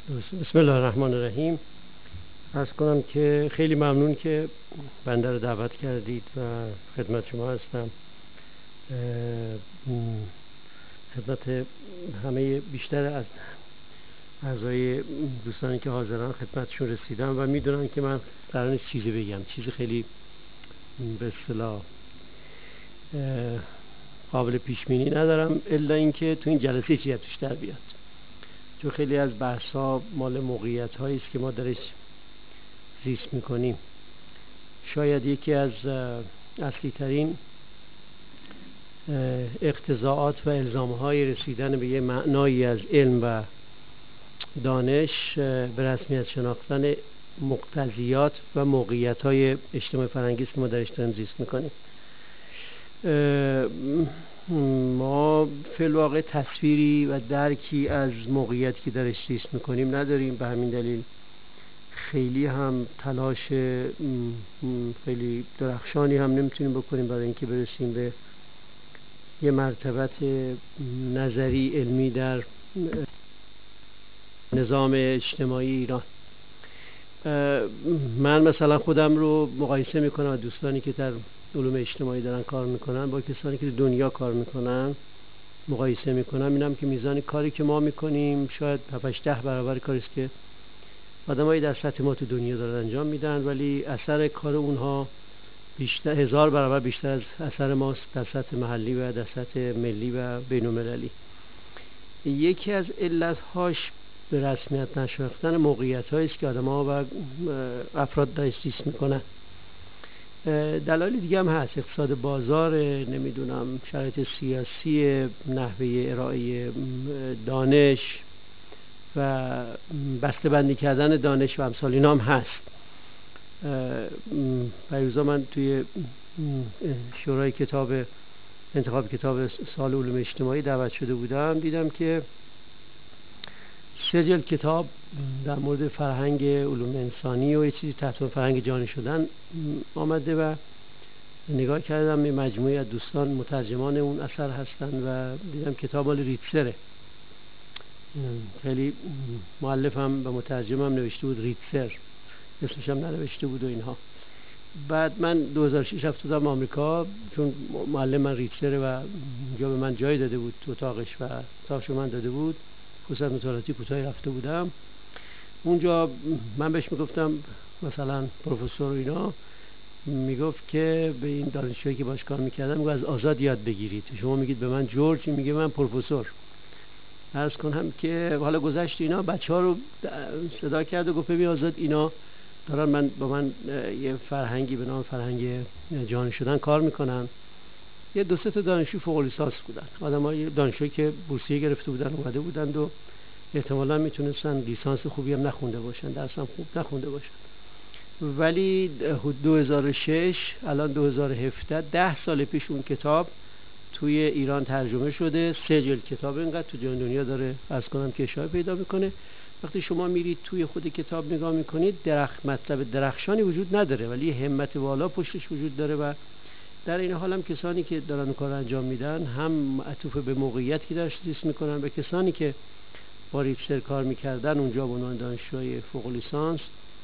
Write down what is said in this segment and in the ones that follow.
بسم الله الرحمن الرحیم. عرض کنم که خیلی ممنون که بنده رو دعوت کردید و خدمت شما هستم. خدمت همه بیشتر از اعضای دوستانی که حاضران خدمتشون رسیدم و میدونن که من قرار نیست چیزی بگم، چیزی خیلی به اصطلاح قابل پیش بینی ندارم، الا اینکه تو این جلسه چیزی توش در بیاد، چون خیلی از بحث‌ها مال موقعیت هایی است که ما درش زیست میکنیم. شاید یکی از اصلی ترین اقتضاعات و الزام‌های رسیدن به یه معنایی از علم و دانش به رسمیت شناختن مقتضیات و موقعیت‌های اجتماع فرهنگی است که ما درش داریم زیست میکنیم. ما فی الواقع تصویری و درکی از موقعیتی که درش زیست میکنیم نداریم، به همین دلیل خیلی هم تلاش خیلی درخشانی هم نمیتونیم بکنیم برای اینکه برسیم به یه مرتبت نظری علمی در نظام اجتماعی ایران. من مثلا خودم رو مقایسه میکنم و دوستانی که در علوم اجتماعی دارن کار میکنن با کسانی که دنیا کار میکنن مقایسه میکنم، اینم که میزان کاری که ما میکنیم شاید 7-10 برابر کاری است که آدمایی در سطح ما تو دنیا دارن انجام میدن، ولی اثر کار اونها بیشتر 1000 برابر بیشتر از اثر ماست در سطح محلی و در سطح ملی و بین‌المللی. یکی از علت‌هاش به رسمیت نشناختن موقعیت‌هایی است که آدم‌ها و افراد درش زیست میکنن. دلایل دیگه هم هست، اقتصاد بازار، نمیدونم شرایط سیاسی، نحوه ارائه دانش و بسته بندی کردن دانش و امثال اینا هم هست. پیروزا من توی شورای کتاب انتخاب کتاب سال علوم اجتماعی دعوت شده بودم، دیدم که 3 جلد کتاب در مورد فرهنگ علوم انسانی و یه چیزی تحت فرهنگ جهانی شدن آمده و نگاه کردم، یه مجموعه از دوستان مترجمان اون اثر هستن و دیدم کتاب مال ریتسره. خیلی مؤلفم و مترجمم نوشته بود ریتسر، اسمش هم ننوشته بود و اینها. بعد من 2006 رفته بودم آمریکا، چون معلم من ریتسره و اونجا به من جای داده بود تو اتاقش و اتاقش من داده بود، فرصت مطالعاتی کوتاهی رفته بودم اونجا. من بهش میگفتم مثلا پروفسور و اینا، میگفت که به این دانشجویی که باش کار میکردم میگه از آزاد یاد بگیرید، شما میگید به من جورج، میگه من پروفسور. عرض کنم که حالا گذشت اینا، بچه‌ها رو صدا کرد و گفت ببین آزاد، اینا دارن با من یه فرهنگی به نام فرهنگ جهانی شدن کار میکنن. یه 2-3 تا دانشجو فوق لیسانس بودن، آدمای دانشجویی که بورسیه گرفته بودن اومده بودند و احتمالاً میتونستن لیسانس خوبی هم نخونده باشن، درس هم خوب نخونده باشن. ولی 2006 الان 2017 10 سال پیش اون کتاب توی ایران ترجمه شده، 3 جلد کتاب، اینقدر تو جهان دنیا داره عرض کنم که اشاعه پیدا میکنه. وقتی شما میرید توی خود کتاب نگاه میکنید، مطلب درخشانی وجود نداره ولی همت والا پشتش وجود داره و در این حال هم کسانی که دارن کار انجام میدن هم معطوف به موقعیت که درش زیست میکنن و کسانی که با ریتسر کار میکردن اونجا به عنوان دانشجوی فوق لیسانس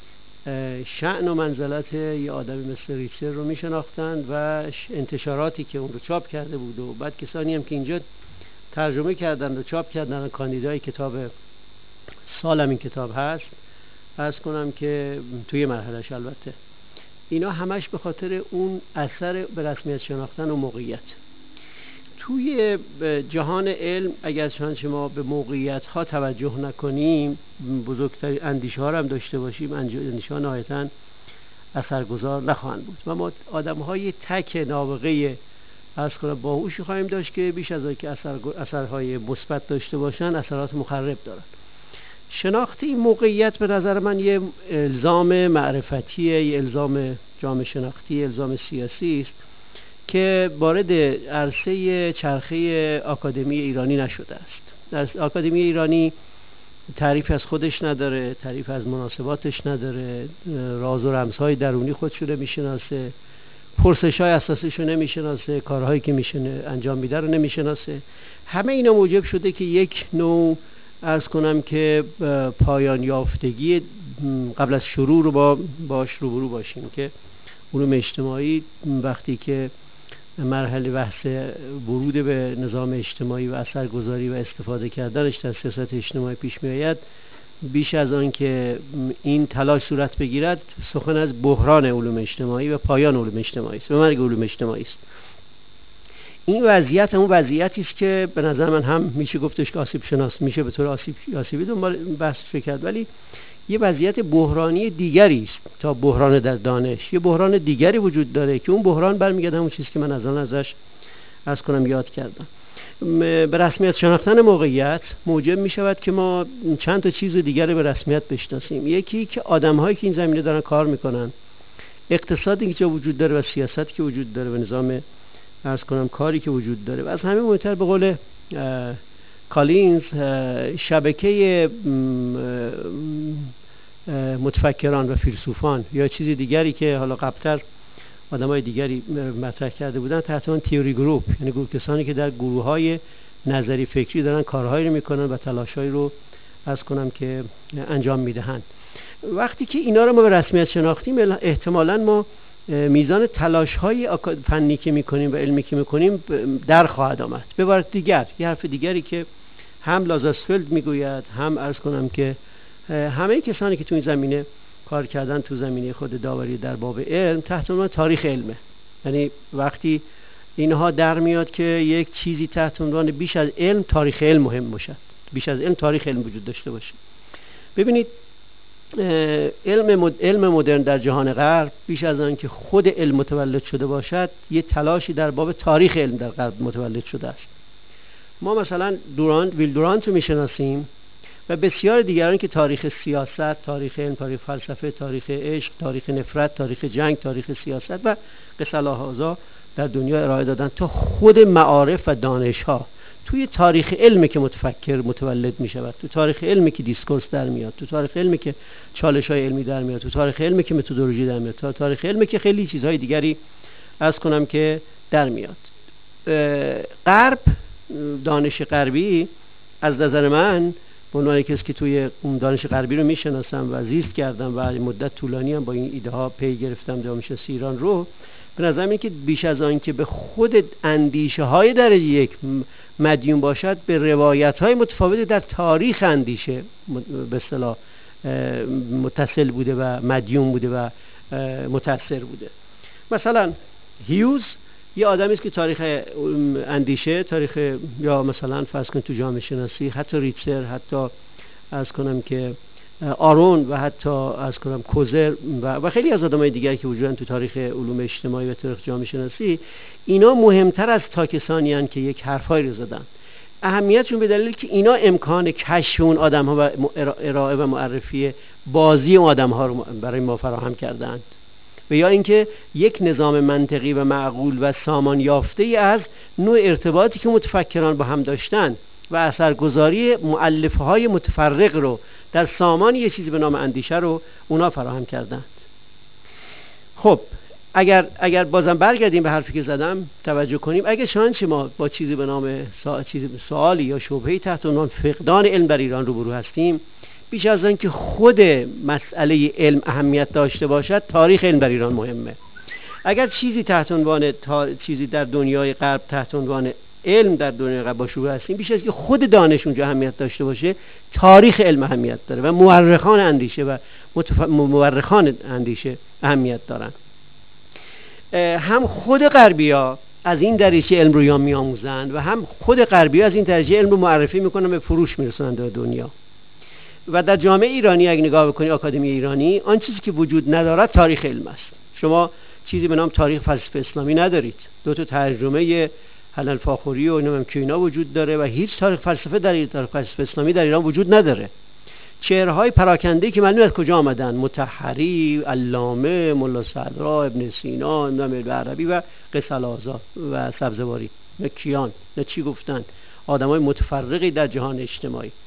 شأن و منزلت یه آدمی مثل ریتسر رو میشناختن و انتشاراتی که اون رو چاپ کرده بود و بعد کسانی هم که اینجا ترجمه کردن و چاپ کردن، کاندیدای کتاب سالم این کتاب هست، عرض کنم که توی مرحلهش البته اینا همش به خاطر اون اثر به رسمیت شناختن و موقعیت. توی جهان علم اگر شما به موقعیت ها توجه نکنیم، بزرگترین اندیشه ها هم داشته باشیم، اندیشه ها نهایتاً اثرگذار نخواهند بود و ما آدم های تک نابغه عرض کنم باهوشی خواهیم داشت که بیش از اینکه اثرهای مثبت داشته باشن اثرات مخرب دارن. شناخت این موقعیت به نظر من یه الزام معرفتیه، یه الزام جامعه شناختی، الزام سیاسی است که وارد عرصه چرخه آکادمی ایرانی نشده است. آکادمی ایرانی تعریف از خودش نداره، تعریف از مناسباتش نداره، راز و رمزهای درونی خودشو نمیشناسه، پرسش‌های اساسیشو نمیشناسه، کارهایی که میشه انجام میده رو نمیشناسه. همه اینا موجب شده که یک نوع عرض کنم که پایان یافتگی قبل از شروع رو باش روبرو باشیم که علوم اجتماعی وقتی که مرحله بحث ورود به نظام اجتماعی و اثرگذاری و استفاده کردنش در سیاست اجتماعی پیش می آید، بیش از آن که این تلاش صورت بگیرد سخن از بحران علوم اجتماعی و پایان علوم اجتماعی است و مرگ علوم اجتماعی است. این وضعیت همون وضعیتی است که به نظر من هم میشه گفتش که آسیب شناس میشه به طور آسیبی دنبال بحث کرد، ولی یه وضعیت بحرانی دیگری است تا بحران در دانش. یه بحران دیگری وجود داره که اون بحران برمیگرده همون چیزی که من از آن ازش عرض کنم یاد کردم. به رسمیت شناختن موقعیت موجب می شود که ما چند تا چیز دیگر رو به رسمیت بشناسیم. یکی که آدم‌هایی که این زمینه دارن کار میکنن، اقتصادی که وجود داره و سیاستی که وجود داره و نظام عرض کنم کاری که وجود داره، و از همه مهمتر به قول کالینز شبکه متفکران و فیلسوفان یا چیزی دیگری که حالا قبلتر آدمای دیگری مطرح کرده بودن تحت اون تیوری گروپ، یعنی گروه کسانی که در گروه‌های نظری فکری دارن کارهایی رو میکنن و تلاشایی رو عرض کنم که انجام میدهند. وقتی که اینا رو ما به رسمیت شناختیم، احتمالاً ما میزان تلاش‌های فنی که میکنیم و علمی که میکنیم در خواهد آمد. به عبارت دیگر، یه حرف دیگری که هم لازاسفلد میگوید، هم عرض کنم که همه کسانی که تو این زمینه کار کردن تو زمینه خود داوری در باب علم تحت عنوان تاریخ علمه. یعنی وقتی اینها در میاد که یک چیزی تحت عنوان بیش از علم تاریخ علم مهم باشد، بیش از علم تاریخ علم وجود داشته باشه. ببینید علم مدرن در جهان غرب بیش از آن که خود علم متولد شده باشد، یه تلاشی در باب تاریخ علم در غرب متولد شده است. ما مثلا ویل دورانت رو میشناسیم و بسیار دیگران که تاریخ سیاست، تاریخ علم، تاریخ فلسفه، تاریخ عشق، تاریخ نفرت، تاریخ جنگ، تاریخ سیاست و قصه در دنیا ارائه دادن. تا خود معارف و دانش ها توی تاریخ علمی که متفکر متولد می شود، تو تاریخ علمی که دیسکورس در میاد، تو تاریخ علمی که چالش های علمی در میاد، تو تاریخ علمی که متدولوژی در میاد، تو تاریخ علمی که خیلی چیزهای دیگری عرض کنم که در میاد. غرب، دانش غربی از نظر من به عنوان کسی که توی اون دانش غربی رو میشناسم و زیست کردم و مدت طولانی هم با این ایده ها پی گرفتم دانش ایران رو، به نظر میاد که بیش از آن که به خود اندیشه های درجه یک مدیون باشد، به روایت های متفاوتی در تاریخ اندیشه به اصطلاح متصل بوده و مدیون بوده و متاثر بوده. مثلا هیوز یه آدمی است که تاریخ اندیشه، تاریخ یا مثلا فرض کنید تو جامعه شناسی، حتی ریتسر، حتی عرض کنم که آرون و حتی عرض کنم کوزر و خیلی از آدمای دیگری که وجودن تو تاریخ علوم اجتماعی و تاریخ جامعه شناسی، اینا مهمتر از تا کسانی هستند که یک حرفایی رو زدن. اهمیتشون به دلیل که اینا امکان کشف اون آدم‌ها و ارائه و معرفی بازی اون آدم‌ها رو برای ما فراهم کردند، و یا اینکه یک نظام منطقی و معقول و سامان یافته‌ای از نوع ارتباطی که متفکران با هم داشتن و اثرگذاری مؤلفه‌های متفرق رو در سامان یه چیزی به نام اندیشه رو اونا فراهم کردند. خب اگر بازم برگردیم به حرفی که زدم توجه کنیم، اگه شانس ما با چیزی به نام سوالی یا شبهه‌ای تحت عنوان فقدان علم در ایران روبرو هستیم، بیش از آن که خود مسئله علم اهمیت داشته باشد، تاریخ علم در ایران مهمه. اگر چیزی تحت عنوان چیزی در دنیای غرب تحت عنوان علم در دنیای غرب باشه هستیم، بیش از که خود دانش اونجا اهمیت داشته باشه، تاریخ علم اهمیت داره و مورخان اندیشه و مورخان اندیشه اهمیت دارن. هم خود غربی‌ها از این دریچه علم رو میآموزند و هم خود غربی‌ها از این دریچه علم رو معرفی میکنن، به فروش میرسونن در دنیا. و در جامعه ایرانی اگه نگاه بکنی، آکادمی ایرانی، آن چیزی که وجود ندارد تاریخ علم است. شما چیزی به نام تاریخ فلسفه اسلامی ندارید. دو تا ترجمه حلال فاخوری و اینم که اینا وجود داره و هیچ تاریخ فلسفه تاریخ فلسفه اسلامی در ایران وجود نداره. چهره‌های پراکنده که معلوم از کجا آمدن، مطهری، علامه، ملا صدرا، ابن سینا، ابن عربی و قصه و سبزواری، نه کیان، نه چی گفتن، آدمای متفرقی در جهان اجتماعی.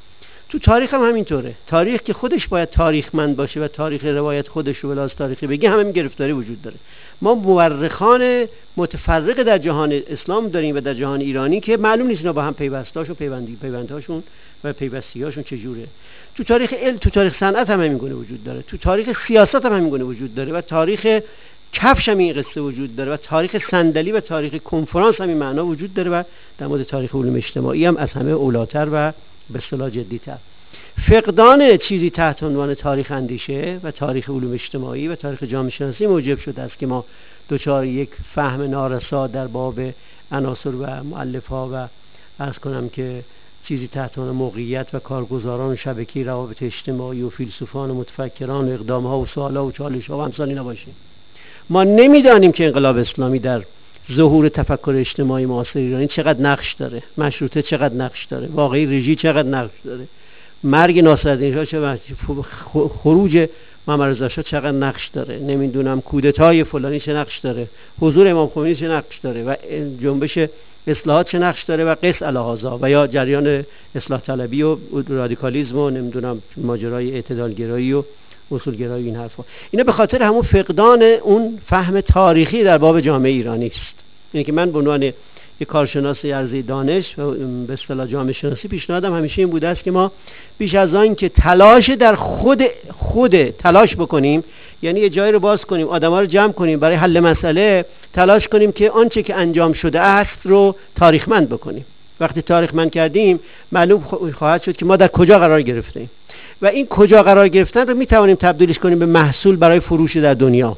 تو تاریخ هم همینطوره. تاریخ که خودش باید تاریخمند باشه و تاریخ روایت خودش رو بلاز تاریخی بگه، همین گرفتاری وجود داره. ما مورخان متفرق در جهان اسلام داریم و در جهان ایرانی که معلوم نیست اینا با هم پیوستاشون پیوندهاشون و پیوستیاشون چجوره. تو تاریخ علم، تو تاریخ صنعت هم همین گونه وجود داره، تو تاریخ سیاست هم همین گونه وجود داره و تاریخ کفش هم این قصه وجود داره و تاریخ صندلی و تاریخ کنفرانس هم این معنا وجود داره و در مورد تاریخ علوم اجتماعی هم از همه اولاتر و به اصطلاح جدی‌تر. فقدان چیزی تحت عنوان تاریخ اندیشه و تاریخ علوم اجتماعی و تاریخ جامعه شناسی موجب شده است که ما دچار یک فهم نارسا در باب عناصر و مؤلفه‌ها و عرض کنم که چیزی تحت عنوان موقعیت و کارگزاران و شبکه روابط اجتماعی و فیلسوفان و متفکران و اقدام‌ها و سوال‌ها و چالش‌ها و امثال اینا باشیم. ما نمیدانیم که انقلاب اسلامی در ظهور تفکر اجتماعی معاصر ایرانی چقدر نقش داره، مشروطه چقدر نقش داره، واقعی رژی چقدر نقش داره، مرگ ناصرالدین شاه چقدر، خروج محمد رضا شاه چقدر نقش داره، نمیدونم کودتای فلانی چه نقش داره، حضور امام خمینی چه نقش داره و جنبش اصلاحات چه نقش داره و قص الهازا و یا جریان اصلاح طلبی و رادیکالیسم و نمیدونم ماجرای اعتدالگرایی و اصولگرایی این حرفا. اینا به خاطر همون فقدان اون فهم تاریخی در باب جامعه ایرانی است. یعنی که من به عنوان یک کارشناس عرضه دانش و به اصطلاح جامعه شناسی پیشنهادم همیشه این بوده است که ما بیش از آن که تلاش در خود تلاش بکنیم، یعنی یه جایی رو باز کنیم، آدما رو جمع کنیم برای حل مسئله، تلاش کنیم که آنچه که انجام شده است رو تاریخمند بکنیم. وقتی تاریخمند کردیم معلوم خواهد شد که ما در کجا قرار گرفتیم و این کجا قرار گرفتن رو میتوانیم تبدیلش کنیم به محصول برای فروش در دنیا.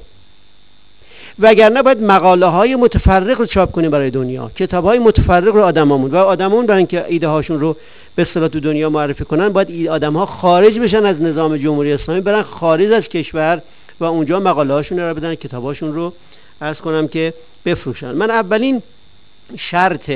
وگرنه باید مقاله های متفرق رو چاپ کنیم برای دنیا، کتاب های متفرق رو آدمامون برای اینکه ایده هاشون رو به اصطلاح تو دنیا معرفی کنن، باید آدم ها خارج بشن از نظام جمهوری اسلامی، برن خارج از کشور و اونجا مقاله هاشون رو بدن، کتاب هاشون رو عرض کنم که بفروشن. من اولین شرط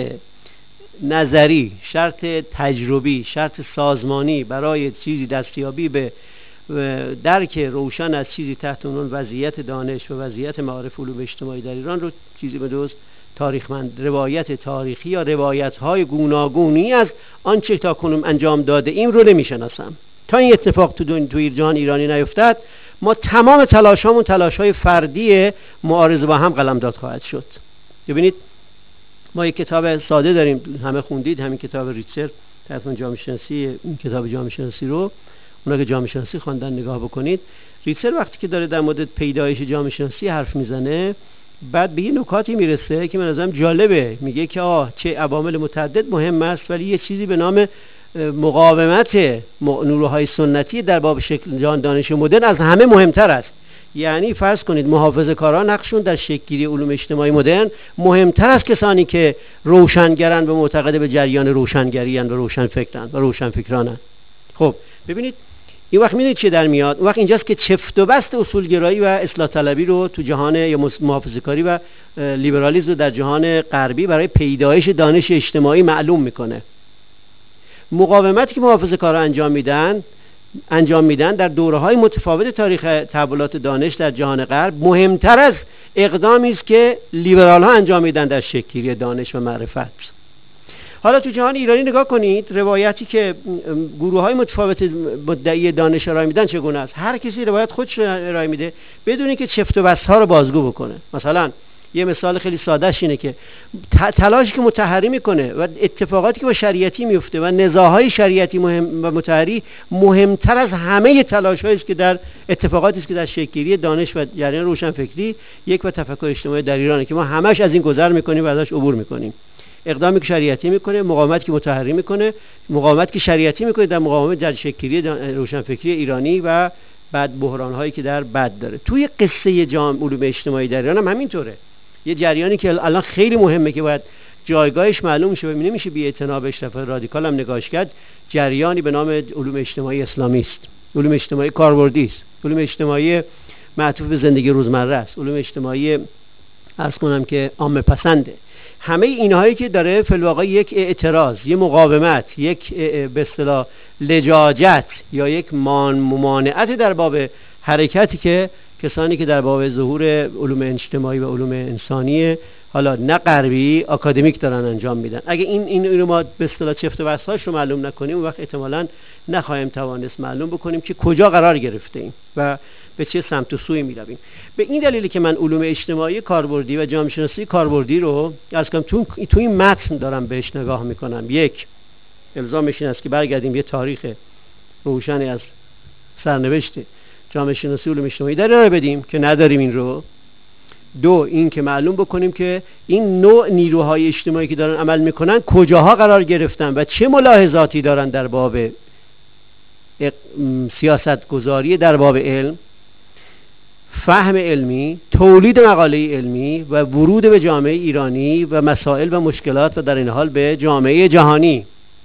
نظری، شرط تجربی، شرط سازمانی برای چیزی دستیابی به درک روشن از چیزی تحت عنوان وضعیت دانش و وضعیت معارف علوم اجتماعی در ایران رو چیزی به دوست تاریخمند، روایت تاریخی یا روایت‌های گوناگونی از آنچه تا کنون انجام داده ایم رو نمی‌شناسم. تا این اتفاق تو جهان ایرانی نیفتد، ما تمام تلاش‌هامون تلاش‌های فردی معارضه با هم قلمداد خواهد شد. ببینید ما یک کتاب ساده داریم، همه خوندید، همین کتاب ریتسر تحت جامعه شناسی. این کتاب جامعه شناسی رو اونا که جامعه شناسی خواندن نگاه بکنید. ریتسر وقتی که داره در مورد پیدایش جامعه شناسی حرف میزنه، بعد به یه نکاتی میرسه که من ازم جالبه. میگه که چه عوامل متعدد مهم است، ولی یه چیزی به نام مقاومت نیروهای سنتی در باب شکل جهان دانش مدرن از همه مهمتر است. یعنی فرض کنید محافظه‌کاران نقشون در شکل‌گیری علوم اجتماعی مدرن مهمتر از کسانی که روشنگرن و معتقد به جریان روشنگری اند و روشنفکرن و روشنفکرانن. خب ببینید این وقت میدونید چه در میاد؟ اون وقت اینجاست که چفت و بست اصولگرایی و اصلاح طلبی رو تو جهان یا محافظه‌کاری و لیبرالیسم رو در جهان غربی برای پیدایش دانش اجتماعی معلوم میکنه. مقاومتی که محافظه‌کارا انجام میدن در دوره‌های متفاوت تاریخ تحولات دانش در جهان غرب مهمتر از اقدامی است که لیبرال‌ها انجام میدن در شکل‌گیری دانش و معرفت. حالا تو جهان ایرانی نگاه کنید، روایتی که گروه‌های متفاوت مدعی دانش ارائه میدن چگونه است. هر کسی روایت خودش ارائه میده بدون اینکه چفت و بست‌ها رو بازگو بکنه. مثلا یه مثال خیلی سادهش اینه که تلاشی که مطهری میکنه و اتفاقاتی که با شریعتی میفته و نزاعهای شریعتی مهم و مطهری مهمتر از همه تلاش‌هایی است که در اتفاقاتی است که در شکل‌گیری دانش و جریان روشنفکری یک و تفکر اجتماعی در ایرانه که ما همش از این گذر میکنیم و ازش عبور میکنیم. اقدامی که شریعتی میکنه، مقاومتی که مطهری میکنه، مقاومتی که شریعتی میکنه در مقاومت در شکل‌گیری روشنفکری ایرانی و بعد بحران‌هایی که در بد داره. توی قصه جامعه علوم اجتماعی در ایران هم همینطوره. یه جریانی که الان خیلی مهمه که باید جایگاهش معلوم شه و نمیشه بی اعتنا بهش طرف رادیکال هم نگاهش کرد، جریانی به نام علوم اجتماعی اسلامی است، علوم اجتماعی کاربردی است، علوم اجتماعی معطوف به زندگی روزمره است، علوم اجتماعی عرض کنم که عامه پسنده. همه اینهایی که داره فی الواقع یک اعتراض، یک مقاومت، یک به اصطلاح لجاجت یا یک ممانعت در باب حرکتی که کسانی که در باب ظهور علوم اجتماعی و علوم انسانی حالا نه غربی اکادمیک دارن انجام میدن. اگه این رو ما به اصطلاح چفت و بسته‌اش رو معلوم نکنیم، اون وقت احتمالاً نخواهیم توانست معلوم بکنیم که کجا قرار گرفته ایم و به چه سمت و سوی میرویم. به این دلیلی که من علوم اجتماعی کاربردی و جامعه شناسی کاربردی رو از کم تو این متن دارم بهش نگاه میکنم. یک، الزامش این است که برگردیم یه تاریخ روشنی از سرنوشت جامعه شناسی علوم اجتماعی در ارائه بدیم که نداریم این رو. دو، این که معلوم بکنیم که این نوع نیروهای اجتماعی که دارن عمل میکنن کجاها قرار گرفتن و چه ملاحظاتی دارن در باب سیاست گذاری در باب علم، فهم علمی، تولید مقاله علمی و ورود به جامعه ایرانی و مسائل و مشکلات و در این حال به جامعه جهانی.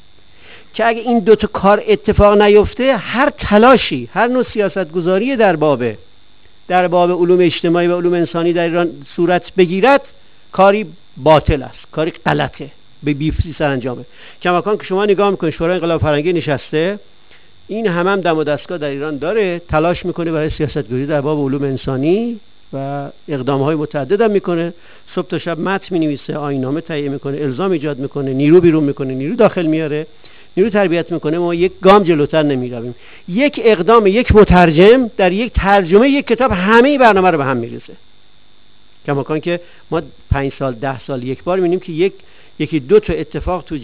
که اگه این دوتا کار اتفاق نیفته، هر تلاشی، هر نوع سیاست گذاری در باب علوم اجتماعی و علوم انسانی در ایران صورت بگیرد، کاری باطل است، کاری غلطه، به بیفتی سرانجامه. کماکان که شما نگاه میکنید شورای انقلاب فرهنگی نشسته، این هم دم و دستگاه در ایران داره، تلاش میکنه برای سیاست گذاری در باب علوم انسانی و اقدامهای متعدد هم میکنه. صبح تا شب متن مینویسه، آیین‌نامه تهیه میکنه، الزام ایجاد میکنه، نیرو بیرون میکنه، نیرو داخل میاره، نیرو تربیت میکنه. ما یک گام جلوتر نمیرویم. یک اقدام یک مترجم در یک ترجمه یک کتاب همه برنامه رو به هم میریزه. کماکان که ما 5 سال 10 سال یک بار میبینیم که یکی دو تا اتفاق تو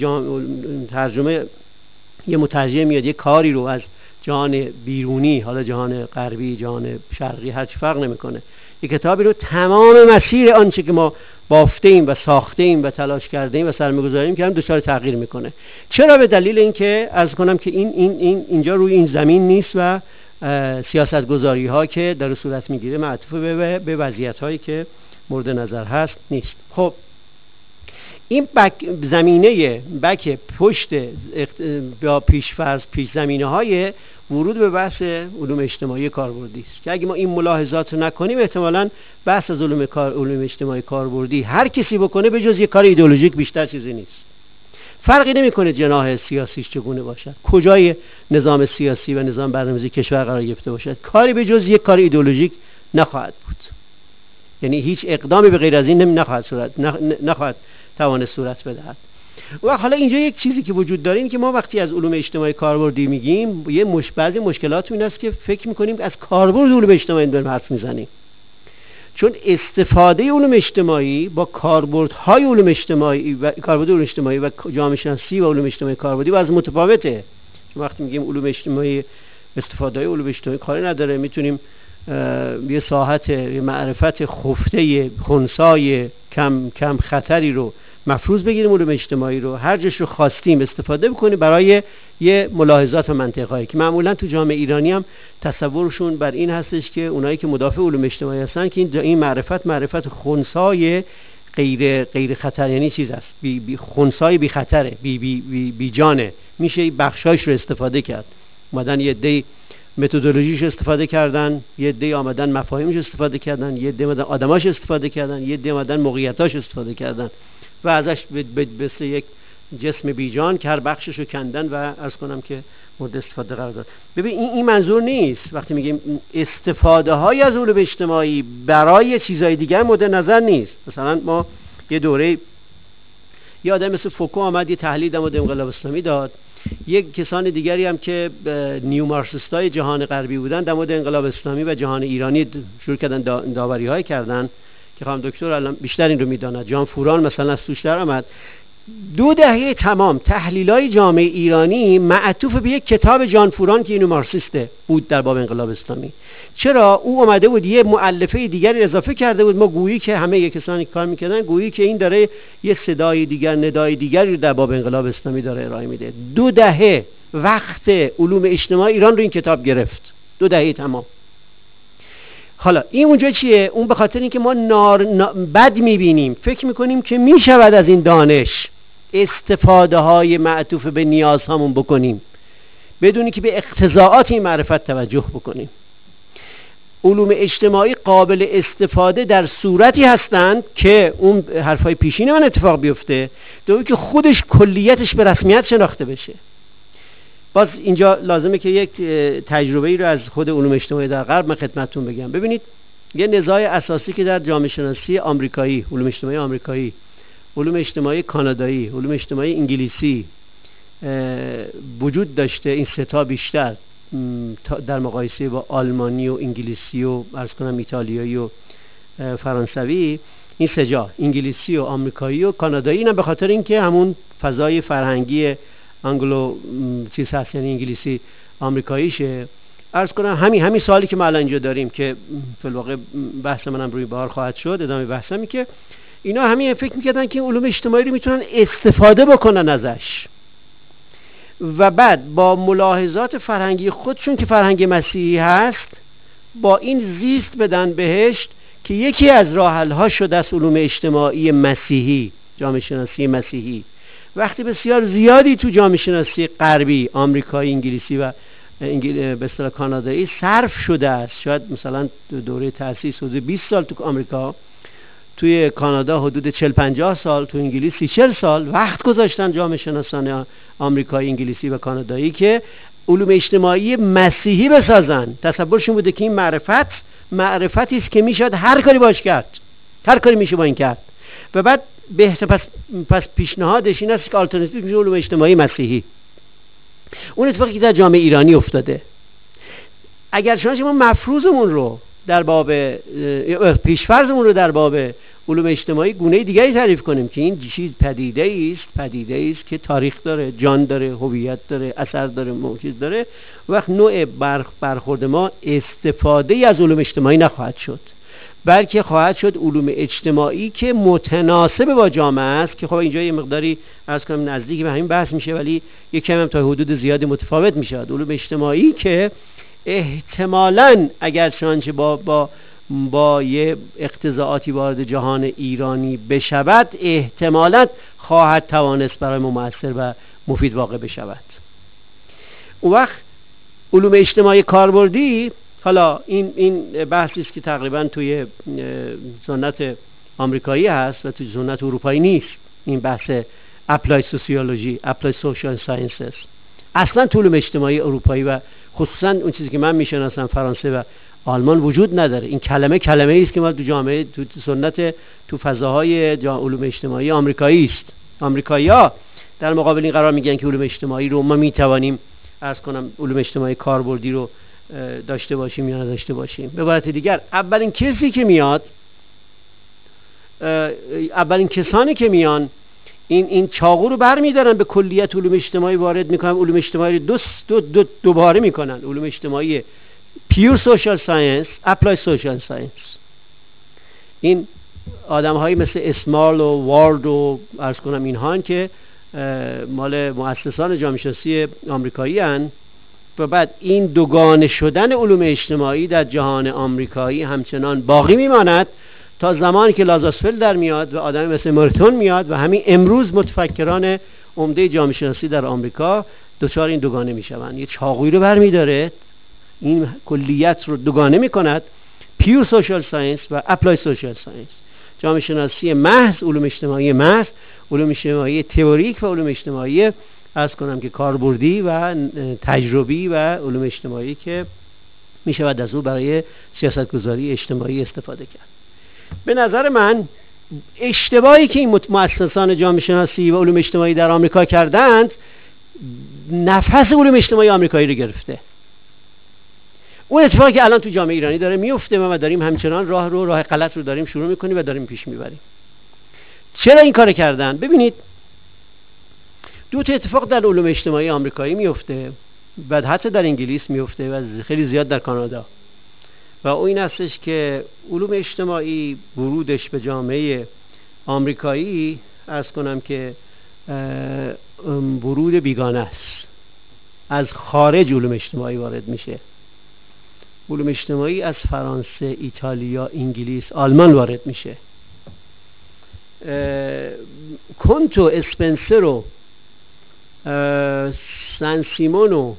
ترجمه یه مترجم میاد یک کاری رو از جهان بیرونی، حالا جهان غربی، جهان شرقی، هر چی فرق نمیکنه، یک کتابی رو تمام مسیر آنچه که ما بافته ایم و ساخته ایم و تلاش کرده ایم و سرمایه‌گذاری کردیم دچار تغییر میکنه. چرا؟ به دلیل اینکه عرض کنم که اینجا روی این زمین نیست و سیاست گذاری ها که در صورت میگیره معطوف به وضعیت هایی که مورد نظر هست نیست. خب این زمینه پشت یا پیشفرض پیش زمینه های ورود به بحث علوم اجتماعی کاربردی است که اگه ما این ملاحظات نکنیم احتمالاً بحث از علوم اجتماعی کاربردی هر کسی بکنه به جز یک کار ایدئولوژیک بیشتر چیزی نیست. فرقی نمیکنه جناح سیاسیش چگونه باشد، کجای نظام سیاسی و نظام برنامه‌ریزی کشور قرار گرفته باشد، کاری به جز یک کار ایدئولوژیک نخواهد بود. یعنی هیچ اقدامی به غیر از این نخواهد توانست صورت بدهد. و حالا اینجا یک چیزی که وجود داره این که ما وقتی از علوم اجتماعی کاربردی میگیم بعضی مشکلات این است که فکر میکنیم از کاربرد علوم اجتماعی داریم حرف میزنیم، چون استفاده علوم اجتماعی با کاربردهای علوم اجتماعی و کاربرد علوم اجتماعی و جامعه شناسی و علوم اجتماعی کاربردی باز متفاوته. چون وقتی میگیم علوم اجتماعی استفاده علوم اجتماعی کاری نداره، میتونیم یه ساحت معرفت خفته خنثای کم خطری رو مفروض بگیریم، علوم اجتماعی رو هر جاش رو خواستیم استفاده بکنیم برای یه ملاحظات و منطقهایی که معمولا تو جامعه ایرانی هم تصورشون بر این هستش که اونایی که مدافع علوم اجتماعی هستن که این معرفت خنثای غیر خطر، یعنی چیز است خنثای بی خطره، بی جانه، میشه بخشایش رو استفاده کرد. اومدن یه عده متدولوژیش استفاده کردن، یه عده آمدن مفاهیمش استفاده کردن، یه عده آمدن آدماش استفاده کردن، یه عده آمدن موقعیتاش استفاده کردن و ازش به یک جسم بیجان که هر بخشش رو کندن و عرض کنم که مورد استفاده قرار داد. ببین این منظور نیست. وقتی میگیم استفاده های از علوم اجتماعی برای چیزهای دیگر مورد نظر نیست. مثلا ما یه دوره یه آدم مثل فوکو آمد یه تحلیل در مورد انقلاب اسلامی داد، یک کسان دیگری هم که نیو مارکسیستای جهان غربی بودن در مورد انقلاب اسلامی و جهان ایرانی شروع کردن داوری‌های کردن که خانم دکتر الان بیشتر این رو میداند. جان فوران مثلا از توش در آمد. 2 دهه تمام تحلیل‌های جامعه ایرانی معطوف به یک کتاب جان فوران که اینو مارکسیسته بود در باب انقلاب اسلامی. چرا؟ او اومده بود یه مؤلفه دیگری اضافه کرده بود، ما گویی که همه کسانی که کار میکردن گویی که این داره یک صدای دیگر، ندای دیگری رو در باب انقلاب اسلامی داره ارائه میده. 2 دهه وقت علوم اجتماعی ایران رو این کتاب گرفت، 2 دهه تمام. حالا این اونجا چیه؟ اون به خاطر اینکه ما بد میبینیم، فکر میکنیم که میشود از این دانش استفاده های معطوف به نیاز همون بکنیم بدونی که به اقتضاعات این معرفت توجه بکنیم. علوم اجتماعی قابل استفاده در صورتی هستند که اون حرفای پیشین من اتفاق بیفته، دومی که خودش کلیتش به رسمیت شناخته بشه. باز اینجا لازمه که یک تجربه‌ای رو از خود علوم اجتماعی در غرب من خدمتتون بگم. ببینید یه نزاع اساسی که در جامعه شناسی آمریکایی، علوم اجتماعی آمریکایی، علوم اجتماعی کانادایی، علوم اجتماعی انگلیسی وجود داشته، این سه تا بیشتر در مقایسه با آلمانی و انگلیسی و عرض کنم ایتالیایی و فرانسوی، این سه جا انگلیسی و آمریکایی و کانادایی، اینا به خاطر اینکه همون فضای فرهنگی انگلو چیز هست، یعنی انگلیسی آمریکاییشه. عرض کنم همین سوالی که ما الان اینجا داریم که فی الواقع بحث منم روی بحار خواهد شد، ادامه بحثم، که اینا همین فکر میکردن که علوم اجتماعی رو میتونن استفاده بکنن ازش و بعد با ملاحظات فرهنگی خودشون که فرهنگ مسیحی هست با این زیست بدن بهشت که یکی از راه حل‌ها شده است علوم اجتماعی مسیحی، جامعه شناسی مسیحی. وقتی بسیار زیادی تو جامعه شناسی غربی، آمریکایی، انگلیسی و به اصطلاح کانادایی صرف شده است، شاید مثلا دوره تأسیس حدود 20 سال تو آمریکا، توی کانادا حدود 40-50 سال، تو انگلیس 30-40 سال وقت گذاشتن جامعه شناسان آمریکایی، انگلیسی و کانادایی که علوم اجتماعی مسیحی بسازن. تصورشون بوده که این معرفتی است که میشد هر کاری باش کرد، هر کاری میشه با این کرد. و بعد پس پیشنهادش این است که آلترناتیو میشه علوم اجتماعی مسیحی. اون اتفاقی که در جامعه ایرانی افتاده. اگر چنانچه ما مفروضمون رو در باب پیشفرضمون رو در باب علوم اجتماعی گونه دیگری تعریف کنیم که این چیز پدیده است که تاریخ داره، جان داره، هویت داره، اثر داره، موجود داره، وقت نوع برخورد ما استفاده از علوم اجتماعی نخواهد شد، بلکه خواهد شد علوم اجتماعی که متناسب با جامعه است، که خب اینجا یه مقداری عرض کنم نزدیک به همین بحث میشه ولی یک کم هم تا حدود زیادی متفاوت میشه. علوم اجتماعی که احتمالاً اگر چنانچه با یه اقتضاعاتی وارد جهان ایرانی بشود، احتمالاً خواهد توانست برای ما مؤثر و مفید واقع بشود. اون وقت علوم اجتماعی کاربردی، حالا این بحثی است که تقریباً توی سنت آمریکایی هست و توی سنت اروپایی نیست. این بحث اپلای سوسیولوژی، اپلای سوشال ساینسز، اصلا تو علوم اجتماعی اروپایی و خصوصا اون چیزی که من میشناسم فرانسه و آلمان وجود نداره. این کلمه است که ما تو جامعه، تو سنت، تو فضاهای علوم اجتماعی آمریکایی است. آمریکایی‌ها در مقابل این قرار میگن که علوم اجتماعی رو ما میتوانیم عرض کنم علوم اجتماعی کاربردی رو داشته باشیم یا نداشته باشیم. به عبارت دیگر اولین کسانی که میان این چاقو رو برمیدارن به کلیت علوم اجتماعی وارد میکنن، علوم اجتماعی رو دوباره میکنن، علوم اجتماعی پیور سوشال ساینس، اپلای سوشال ساینس. این آدم هایی مثل اسمال و وارد و عرض کنم اینها که مال مؤسسان جامعه شناسی آمریکایی هستند و بعد این دوگانه شدن علوم اجتماعی در جهان آمریکایی همچنان باقی میماند تا زمانی که لازاسفل در میاد و آدمی مثل مورتون میاد و همین امروز متفکران عمده جامعه شناسی در آمریکا دچار این دوگانه میشوند. یه چاقویی رو برمیداره، این کلیت رو دوگانه میکند، پیور سوشال ساینس و اپلای سوشال ساینس، جامعه شناسی محض، علوم اجتماعی محض، علوم اجتماعی تئوریک و علوم اجتماعی عرض کنم که کاربردی و تجربی و علوم اجتماعی که میشود از او برای سیاستگذاری اجتماعی استفاده کرد. به نظر من اشتباهی که این مؤسسان جامعه شناسی و علوم اجتماعی در آمریکا کردند نفس علوم اجتماعی آمریکایی رو گرفته. اون اتفاقی که الان تو جامعه ایرانی داره میفته و ما داریم همچنان راه غلط رو داریم شروع میکنیم و داریم پیش میبریم. چرا این کار کردن؟ ببینید دو تا اتفاق در علوم اجتماعی آمریکایی میفته، بعد حتی در انگلیس میفته و خیلی زیاد در کانادا، و اون این هستش که علوم اجتماعی ورودش به جامعه آمریکایی عرض کنم که ورود بیگانه است. از خارج علوم اجتماعی وارد میشه. علوم اجتماعی از فرانسه، ایتالیا، انگلیس، آلمان وارد میشه. کنتو، اسپنسر و سن سیمون و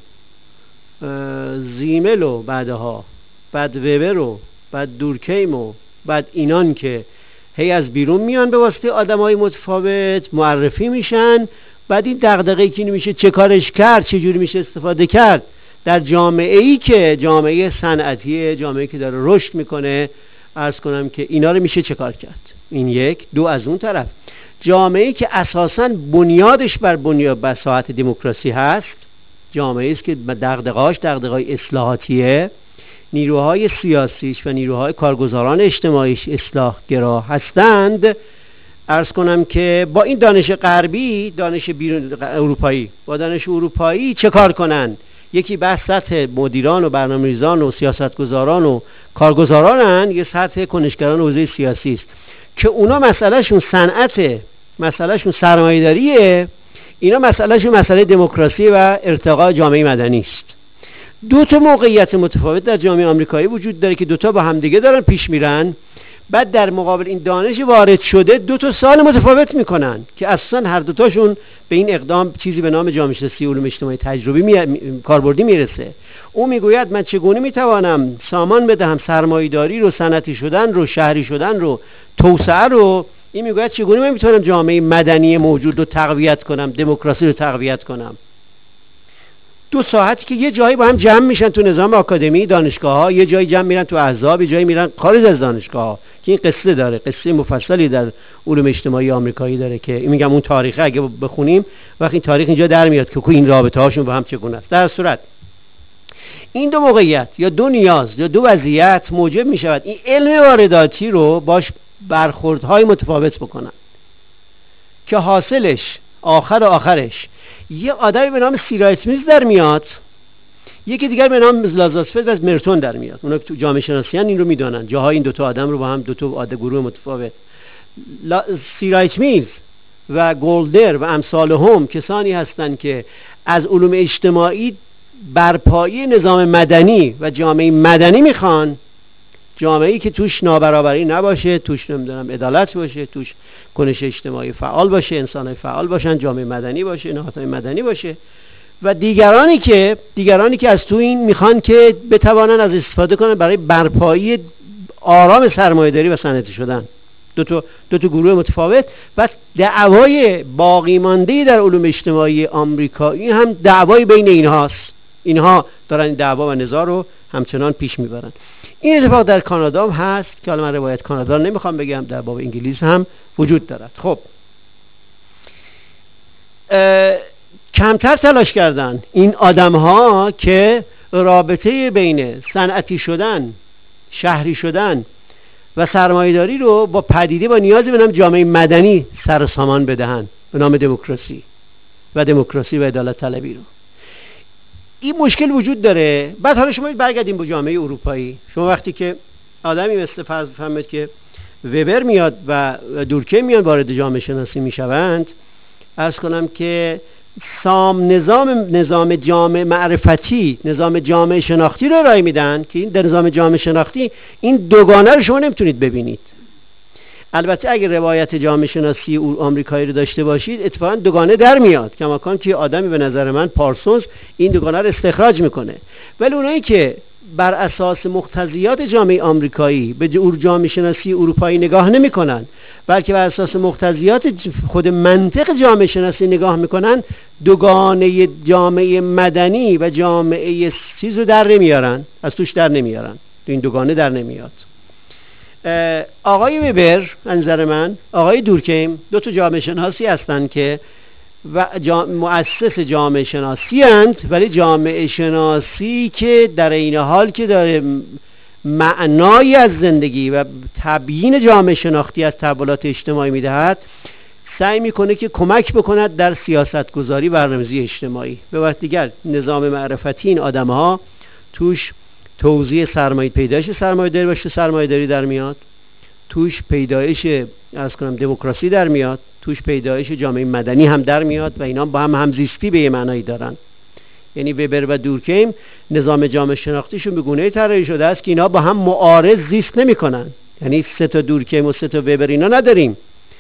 زیمل و بعد وبر و بعد دورکیم و بعد اینان که هی از بیرون میان به واسطه آدمای متفاوت معرفی میشن، بعد این دغدغه‌ای که میشه چه کارش کرد، چه جوری میشه استفاده کرد در جامعه‌ای که جامعه صنعتیه، جامعه‌ای که داره رشد میکنه عرض کنم که اینا رو میشه چه کار کرد. این یک. دو، از اون طرف جامعه‌ای که اساساً بنیادش بر ساحت دموکراسی هست، جامعه‌ای است که دغدغه‌اش دغدغه‌های اصلاحاتیه، نیروهای سیاسیش و نیروهای کارگزاران اجتماعیش اصلاح‌گرا هستند، عرض کنم که با این دانش غربی، دانش بیرون اروپایی، با دانش اروپایی چه کار کنن؟ یکی بحث سطح مدیران و برنامه‌ریزان و سیاستگزاران و کارگزارانن، یه سطح کنشگران حوزه سیاسی است که اونا مسئلهشون صنعته، مسئلهشون سرمایه‌داریه، اینا مسئلهشون مسئله دموکراسی و ارتقاء جامعه مدنی است. دو تا موقعیت متفاوت در جامعه آمریکایی وجود داره که دو تا با همدیگه دارن پیش میرن. بعد در مقابل این دانش وارد شده دو تا سال متفاوت میکنن که اصلا هر دو تاشون به این اقدام چیزی به نام جامعه شناسی علوم اجتماعی تجربی کاربردی میرسه. او میگوید من چگونه میتوانم سامان بدهم سرمایه‌داری رو، صنعتی شدن رو، شهری شدن رو، توسعه رو. این میگوید چگونه من میتونم جامعه مدنی موجود رو تقویت کنم، دموکراسی رو تقویت کنم. دو ساعتی که یه جایی با هم جمع میشن تو نظام آکادمی، دانشگاه‌ها، یه جایی جمع میرن تو احزاب، یه جایی میرن خارج از دانشگاه‌ها، که این قصه داره، قصه مفصلی در علوم اجتماعی آمریکایی داره که میگم اون تاریخه اگه بخونیم وقتی این تاریخ اینجا در میاد که این رابطه هاشون با هم چگونه است. در صورت این دو موقعیت یا دو نیاز یا دو وضعیت موجب میشود این علم وارداتی رو باش برخوردهای متفاوت بکنن که حاصلش آخرش یه آدمی به نام سیرا اسمیت در میاد، یکی دیگر به نام لازاسفلد از مرتون در میاد. اونا که تو جامعه شناسیان این رو میدونن، جاهای این دوتا آدم رو با هم دوتا گروه متفاوت. سیرا اسمیت و گولدر و امثال هم کسانی هستند که از علوم اجتماعی برپایی نظام مدنی و جامعه مدنی میخوان، جامعه‌ای که توش نابرابری نباشه، توش نمیدونم عدالت باشه، توش کنش اجتماعی فعال باشه، انسان‌های فعال باشن، جامعه مدنی باشه، نهادهای مدنی باشه. و دیگرانی که از تو این میخوان که بتوانن از استفاده کنن برای برپایی آرام سرمایه‌داری و صنعتی شدن. دو تا گروه متفاوت. و دعوای باقی مانده در علوم اجتماعی آمریکایی هم دعوای بین اینهاست. اینها دارن این دعوا و نزاع رو همچنان پیش میبرن. این اتفاق در کانادا هم هست که حالا من روایت کانادا رو نمیخوام بگم، در باب انگلیس هم وجود دارد. خب کمتر تلاش کردن این آدم ها که رابطه بین صنعتی شدن، شهری شدن و سرمایه‌داری رو با پدیده با نیازی به نام جامعه مدنی سر و سامان بدهن به نام دموکراسی و عدالت طلبی رو. این مشکل وجود داره. بعد حالا شما برگردیم به جامعه اروپایی. شما وقتی که آدمی مثل فرض بفرمایید که وبر میاد و دورکیم میاد وارد جامعه شناسی میشوند، عرض کنم که نظام جامعه معرفتی، نظام جامعه شناختی رو ارائه میدن که این در نظام جامعه شناختی این دوگانه رو شما نمیتونید ببینید. البته اگر روایت جامعه شناسی آمریکایی رو داشته باشید اتفاقا دوگانه در میاد، کماکان که آدمی به نظر من پارسونز این دوگانه رو استخراج میکنه. ولی اونایی که بر اساس مقتضیات جامعه آمریکایی به جامعه شناسی اروپایی نگاه نمیکنن، بلکه بر اساس مقتضیات خود منطق جامعه شناسی نگاه میکنن، دوگانه جامعه مدنی و جامعه چیز رو در نمیارن، از توش در نمیارن، این دوگانه در نمیاد. آقای وبر نظر من، آقای دورکیم دو تا جامعه شناسی هستند که مؤسس جامعه شناسی هستند، ولی جامعه شناسی که در این حال که داره معنایی از زندگی و تبیین جامعه شناختی از تحولات اجتماعی میدهد، سعی میکنه که کمک بکند در سیاست گذاری و برنامه‌ریزی اجتماعی. به وقت دیگر نظام معرفتی این آدم ها توش توزیع پیدایش سرمایه‌داری باشه، سرمایه‌داری در میاد، توش پیدایش از کنم دموکراسی در میاد، توش پیدایش جامعه مدنی هم در میاد و اینا با هم همزیستی به یه معنایی دارن. یعنی وبر و دورکیم نظام جامعه شناختیشون به گونه‌ای طراحی شده است که اینا با هم معارض زیست نمی‌کنن. یعنی سه تا دورکیم و سه تا وبر اینا نداریم.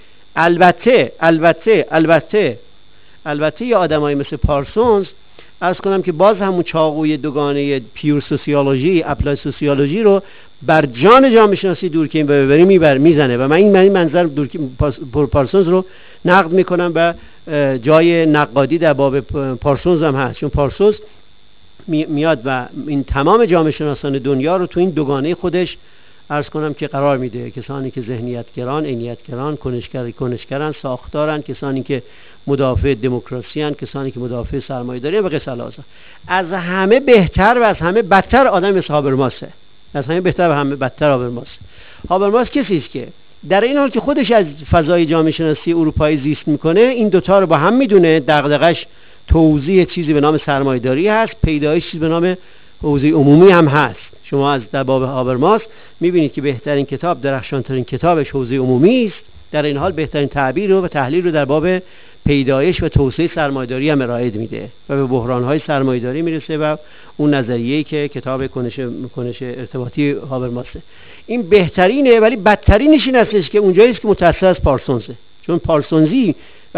البته یه آدمایی مثل پارسونز عرض کنم که باز همون چاقوی دوگانه پیور سوسیولوژی، اپلای سوسیولوژی رو بر جان جامعه شناسی دورکیم و وبر میزنه و من این منظر پارسونز رو نقد میکنم و جای نقادی در باب پارسونز هم هست، چون پارسونز میاد و این تمام جامعه شناسان دنیا رو تو این دوگانه خودش عرض کنم که قرار میده. کسانی که ذهنیتگران، عینیتگران، کنشگران، ساختارن، کسانی که مدافع دموکراسی ان، کسانی که مدافع سرمایه‌داری و غیره. از همه بهتر و از همه بدتر آدم مثل هابرماسه. از همه بهتر و همه بدتر هابرماس. هابرماس کسی است که در این حال که خودش از فضای جامعه شناسی اروپایی زیست میکنه، این دوتا رو با هم میدونه. دغدغش توزیع چیزی به نام سرمایه‌داری هست، پیدایش چیزی به نام حوزه عمومی هم هست. شما از در باب هابرماس میبینید که بهترین کتاب، درخشانترین کتابش حوزه عمومی است. در این حال بهترین تعبیر و تحلیل رو در باب پیدایش و توسعه سرمایه‌داری هم ارائه میده و به بحران‌های سرمایه‌داری میرسه و اون نظریه‌ای که کتاب کنش ارتباطی هابرماسه. این بهترینه، ولی بدترینش این هستش که اونجایی است که متأثر از پارسونزه. چون پارسونزی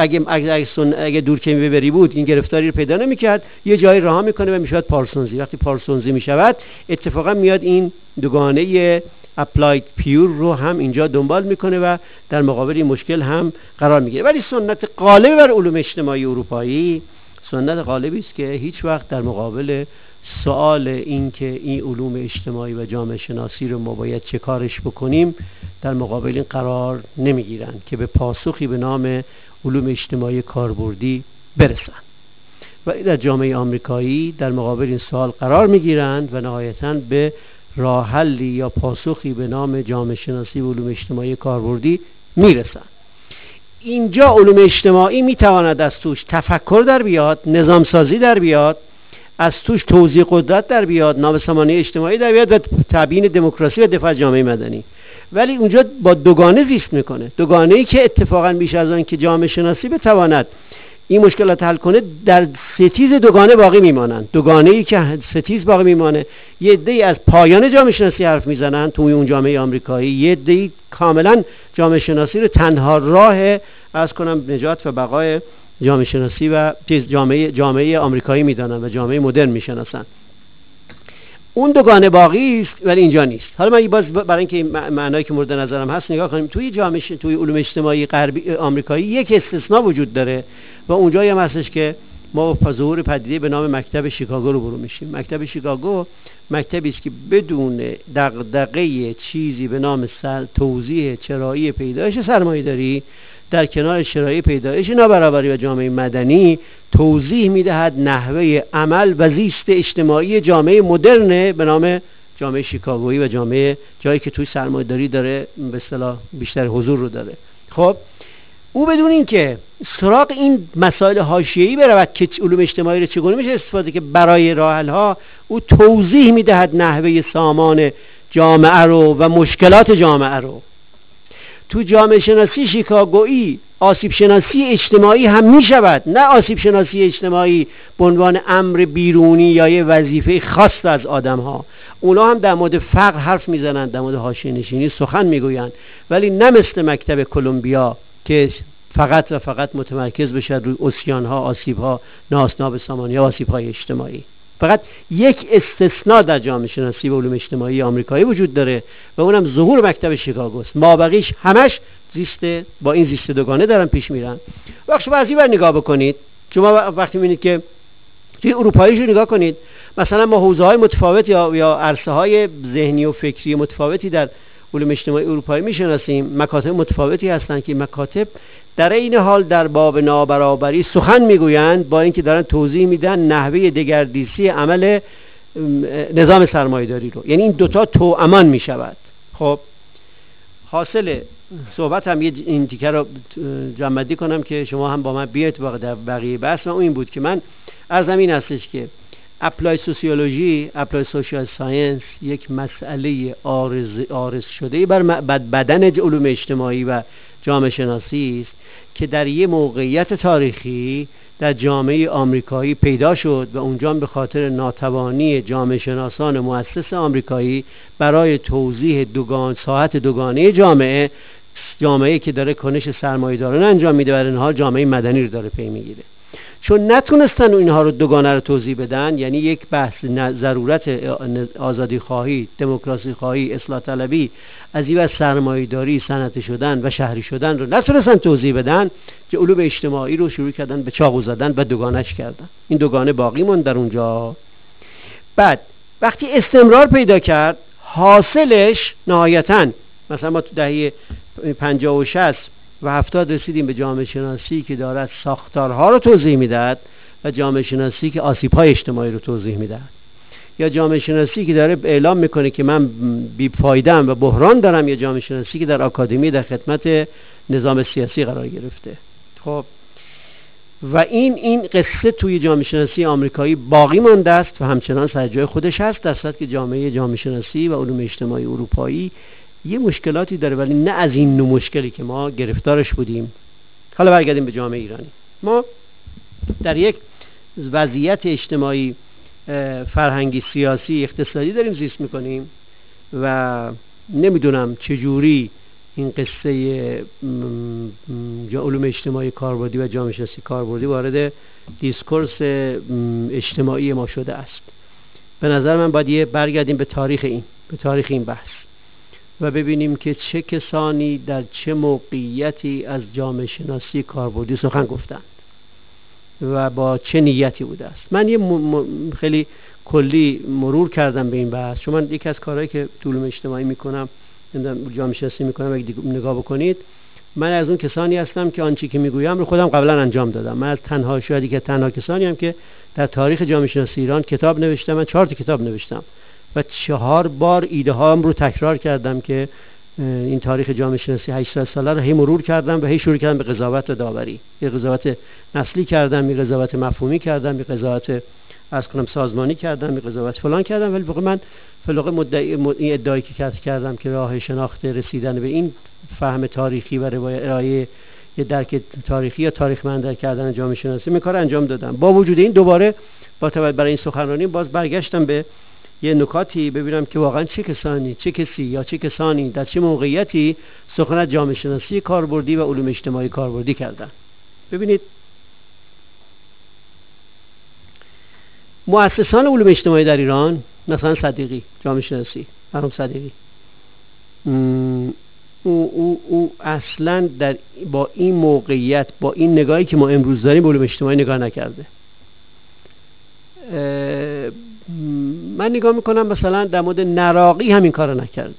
اگه دورکهمی ببری بود این گرفتاری رو پیدا نمی‌کرد، یه جایی رها میکنه و میشود پارسونزی. وقتی پارسونزی میشود اتفاقا میاد این دوگانه اپلاید پیور رو هم اینجا دنبال میکنه و در مقابل این مشکل هم قرار میگیره. ولی سنت غالب بر علوم اجتماعی اروپایی سنت غالبی است که هیچ وقت در مقابل سوال این که این علوم اجتماعی و جامعه شناسی رو ما باید چه کارش بکنیم در مقابل این قرار نمیگیرن که به پاسخی به نام علوم اجتماعی کاربردی برسن. و در جامعه آمریکایی در مقابل این سوال قرار میگیرند و نهایتاً به راه حلی یا پاسخی به نام جامعه شناسی و علوم اجتماعی کاربردی میرسن. اینجا علوم اجتماعی میتواند از توش تفکر در بیاد، نظام سازی در بیاد، از توش توزیع قدرت در بیاد، نابسامانی اجتماعی در بیاد و تبیین دموکراسی و دفاع جامعه مدنی. ولی اونجا با دوگانه زیست میکنه. دوگانه‌ای که اتفاقا بیش از آن که جامعه شناسی بتواند این مشکلات حل کنه، در ستیز دوگانه باقی میمانند. دوگانه‌ای که ستیز باقی میمانه، یه عده‌ای از پایان جامعه شناسی حرف میزنن توی اون جامعه آمریکایی، یه عده‌ای کاملا جامعه شناسی رو تنها راه نجات و بقای جامعه شناسی و جامعه آمریکایی میدانن و جامعه مدرن میشناسن. اون دوگانه باقی است ولی اینجا نیست. حالا من باز برای اینکه این معنایی که مورد نظرم هست نگاه کنیم، توی علوم اجتماعی غربی آمریکایی یک استثناء وجود داره و اونجایی هم هستش که ما با ظهور پدیده به نام مکتب شیکاگو رو برو میشیم. مکتب شیکاگو مکتبی است که بدون دغدغه چیزی به نام توزیع چرایی پیدایش سرمایه‌داری در کنار چرایی پیدایش نابرابری و جامعه مدنی توضیح میدهد نحوه عمل و زیست اجتماعی جامعه مدرن به نام جامعه شیکاگویی و جایی که توی سرمایه‌داری داره به اصطلاح بیشتر حضور رو داره. خب او بدون این که سراغ این مسائل حاشیه‌ای برود که علوم اجتماعی رو چگونه میشه استفاده که برای راه حل‌ها، او توضیح میدهد نحوه سامان جامعه رو و مشکلات جامعه رو. تو جامعه شناسی شیکاگویی آسیب شناسی اجتماعی هم می شود، نه آسیب شناسی اجتماعی به عنوان امر بیرونی یا یه وظیفه خاص از آدم ها. اونا هم در مورد فقر حرف میزنند، در مورد حاشیه نشینی سخن میگویند، ولی نه مثل مکتب کلمبیا که فقط و فقط متمرکز بشه روی عصیان ها، آسیب ها، ناسناب سامانی ها، آسیب های اجتماعی. فقط یک استثناء در جامعه شناسی و علوم اجتماعی آمریکایی وجود داره و اونم ظهور مکتب شیکاگوست. مابقیش همش با این زیست دوگانه دارن پیش میرن. وقتی شما از این ور نگاه بکنید، شما وقتی میبینید که توی اروپاییش رو نگاه کنید، مثلا ما حوزه های متفاوت یا عرصه های ذهنی و فکری متفاوتی در علوم اجتماعی اروپایی میشناسیم. مکاتب متفاوتی هستن که مکاتب در این حال در باب نابرابری سخن میگویند، با اینکه دارن توضیح میدن نحوه دگردیسی عمل نظام سرمایه‌داری رو. یعنی این دوتا توامان میشود. خب حاصل صحبت هم این تیکه رو جمع‌بندی کنم که شما هم با من بیاید در بقیه بحث. و اون این بود که من عرضم این هستش که اپلای سوسیولوژی، اپلای سوشال ساینس یک مسئله عارض شده بر بدن علوم اجتماعی و جامعه شناسی است که در یک موقعیت تاریخی در جامعه آمریکایی پیدا شد و اونجا به خاطر ناتوانی جامعه شناسان مؤسس آمریکایی برای توضیح ساحت دوگانه جامعه که داره کنش سرمایه‌دارانه انجام میده و در این حال جامعه مدنی رو داره پی میگیره. چون نتونستن اینها رو دوگانه رو توضیح بدن، یعنی یک بحث ضرورت آزادی خواهی، دموکراسی خواهی، اصلاح طلبی، از این سرمایه‌داری، صنعتی شدن و شهری شدن رو نتونستن توضیح بدن، که علوم اجتماعی رو شروع کردن به چاقو زدن و دوگانه‌اش کردن. این دوگانه باقی موند در اونجا. بعد وقتی استمرار پیدا کرد، حاصلش نهایتاً مثلا ما تو دهه 50 و 60 و 70 رسیدیم به جامعه شناسی که دارد ساختارها رو توضیح میدهد و جامعه شناسی که آسیب‌های اجتماعی رو توضیح میدهد، یا جامعه شناسی که داره اعلام میکنه که من بی‌فایده‌ام و بحران دارم، یا جامعه شناسی که در آکادمی در خدمت نظام سیاسی قرار گرفته. خب و این قصه توی جامعه شناسی آمریکایی باقی مانده است و همچنان سر جای خودش هست، در صورتی که جامعه شناسی و علوم اجتماعی اروپایی یه مشکلاتی داره، ولی نه از این نوع مشکلی که ما گرفتارش بودیم. حالا برگردیم به جامعه ایرانی. ما در یک وضعیت اجتماعی، فرهنگی، سیاسی، اقتصادی داریم زیست میکنیم و نمیدونم چجوری این قصه علوم اجتماعی کاربردی و جامعه شناسی کاربردی وارد دیسکورس اجتماعی ما شده است. به نظر من باید برگردیم به تاریخ این بحث و ببینیم که چه کسانی در چه موقعیتی از جامعه شناسی کاربردی سخن گفتند و با چه نیتی بوده است. من یه خیلی کلی مرور کردم به این بحث، چون من یکی از کارهایی که تو علوم اجتماعی میکنم، جامعه شناسی میکنم، اگه نگاه بکنید من از اون کسانی هستم که آنچه که میگویم رو خودم قبلا انجام دادم. من از تنها کسانی هم که در تاریخ جامعه شناسی ایران کتاب نوشتم. من 4 کتاب نوشتم و 4 بار ایده هام رو تکرار کردم که این تاریخ جامعه شناسی 800 ساله رو هی مرور کردم و هی شروع کردم به قضاوت و داوری. یه قضاوت نسلی کردم، یه قضاوت مفهومی کردم، یه قضاوت سازمانی کردم، یه قضاوت فلان کردم، ولی واقعا من این ادعایی که کردم که راه شناخت رسیدن به این فهم تاریخی و ارائه یه درک تاریخی یا تاریخ‌مند کردن جامعه شناسی می کار انجام دادم. با وجود این دوباره با توجه برای این سخنرانی باز برگشتم به یه نکاتی ببینم که واقعا چه کسانی در چه موقعیتی سخن از جامعه شناسی کاربردی و علوم اجتماعی کاربردی کردن. ببینید مؤسسان علوم اجتماعی در ایران، مثلا صدیقی، جامعه شناسی مرحوم صدیقی، او اصلا با این موقعیت، با این نگاهی که ما امروز داریم به علوم اجتماعی نگاه نکرده. من نگاه میکنم مثلا در مورد نراقی همین کارو نکرده.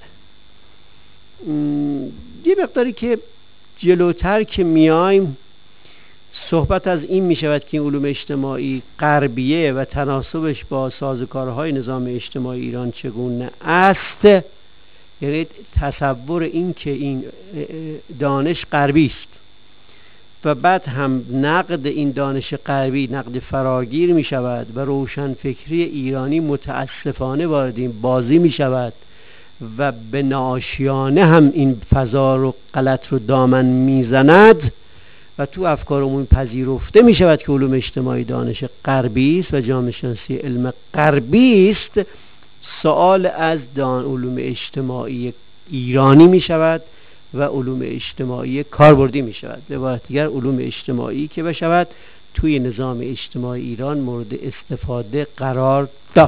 یه مقداری که جلوتر که میایم صحبت از این میشود که این علوم اجتماعی غربیه و تناسبش با سازوکارهای نظام اجتماعی ایران چگونه است، یعنی تصور این که این دانش غربی است و بعد هم نقد این دانش غربی نقد فراگیر می شود و روشنفکری ایرانی متاسفانه وارد این بازی می شود و به ناآشیانه هم این فضا رو غلط رو دامن می زند و تو افکارمون پذیرفته می شود که علوم اجتماعی دانش غربی است و جامعه شناسی علم غربی است. سوال از علوم اجتماعی ایرانی می شود و علوم اجتماعی کاربردی می شود. به عبارت دیگر علوم اجتماعی که بشود توی نظام اجتماعی ایران مورد استفاده قرار داد.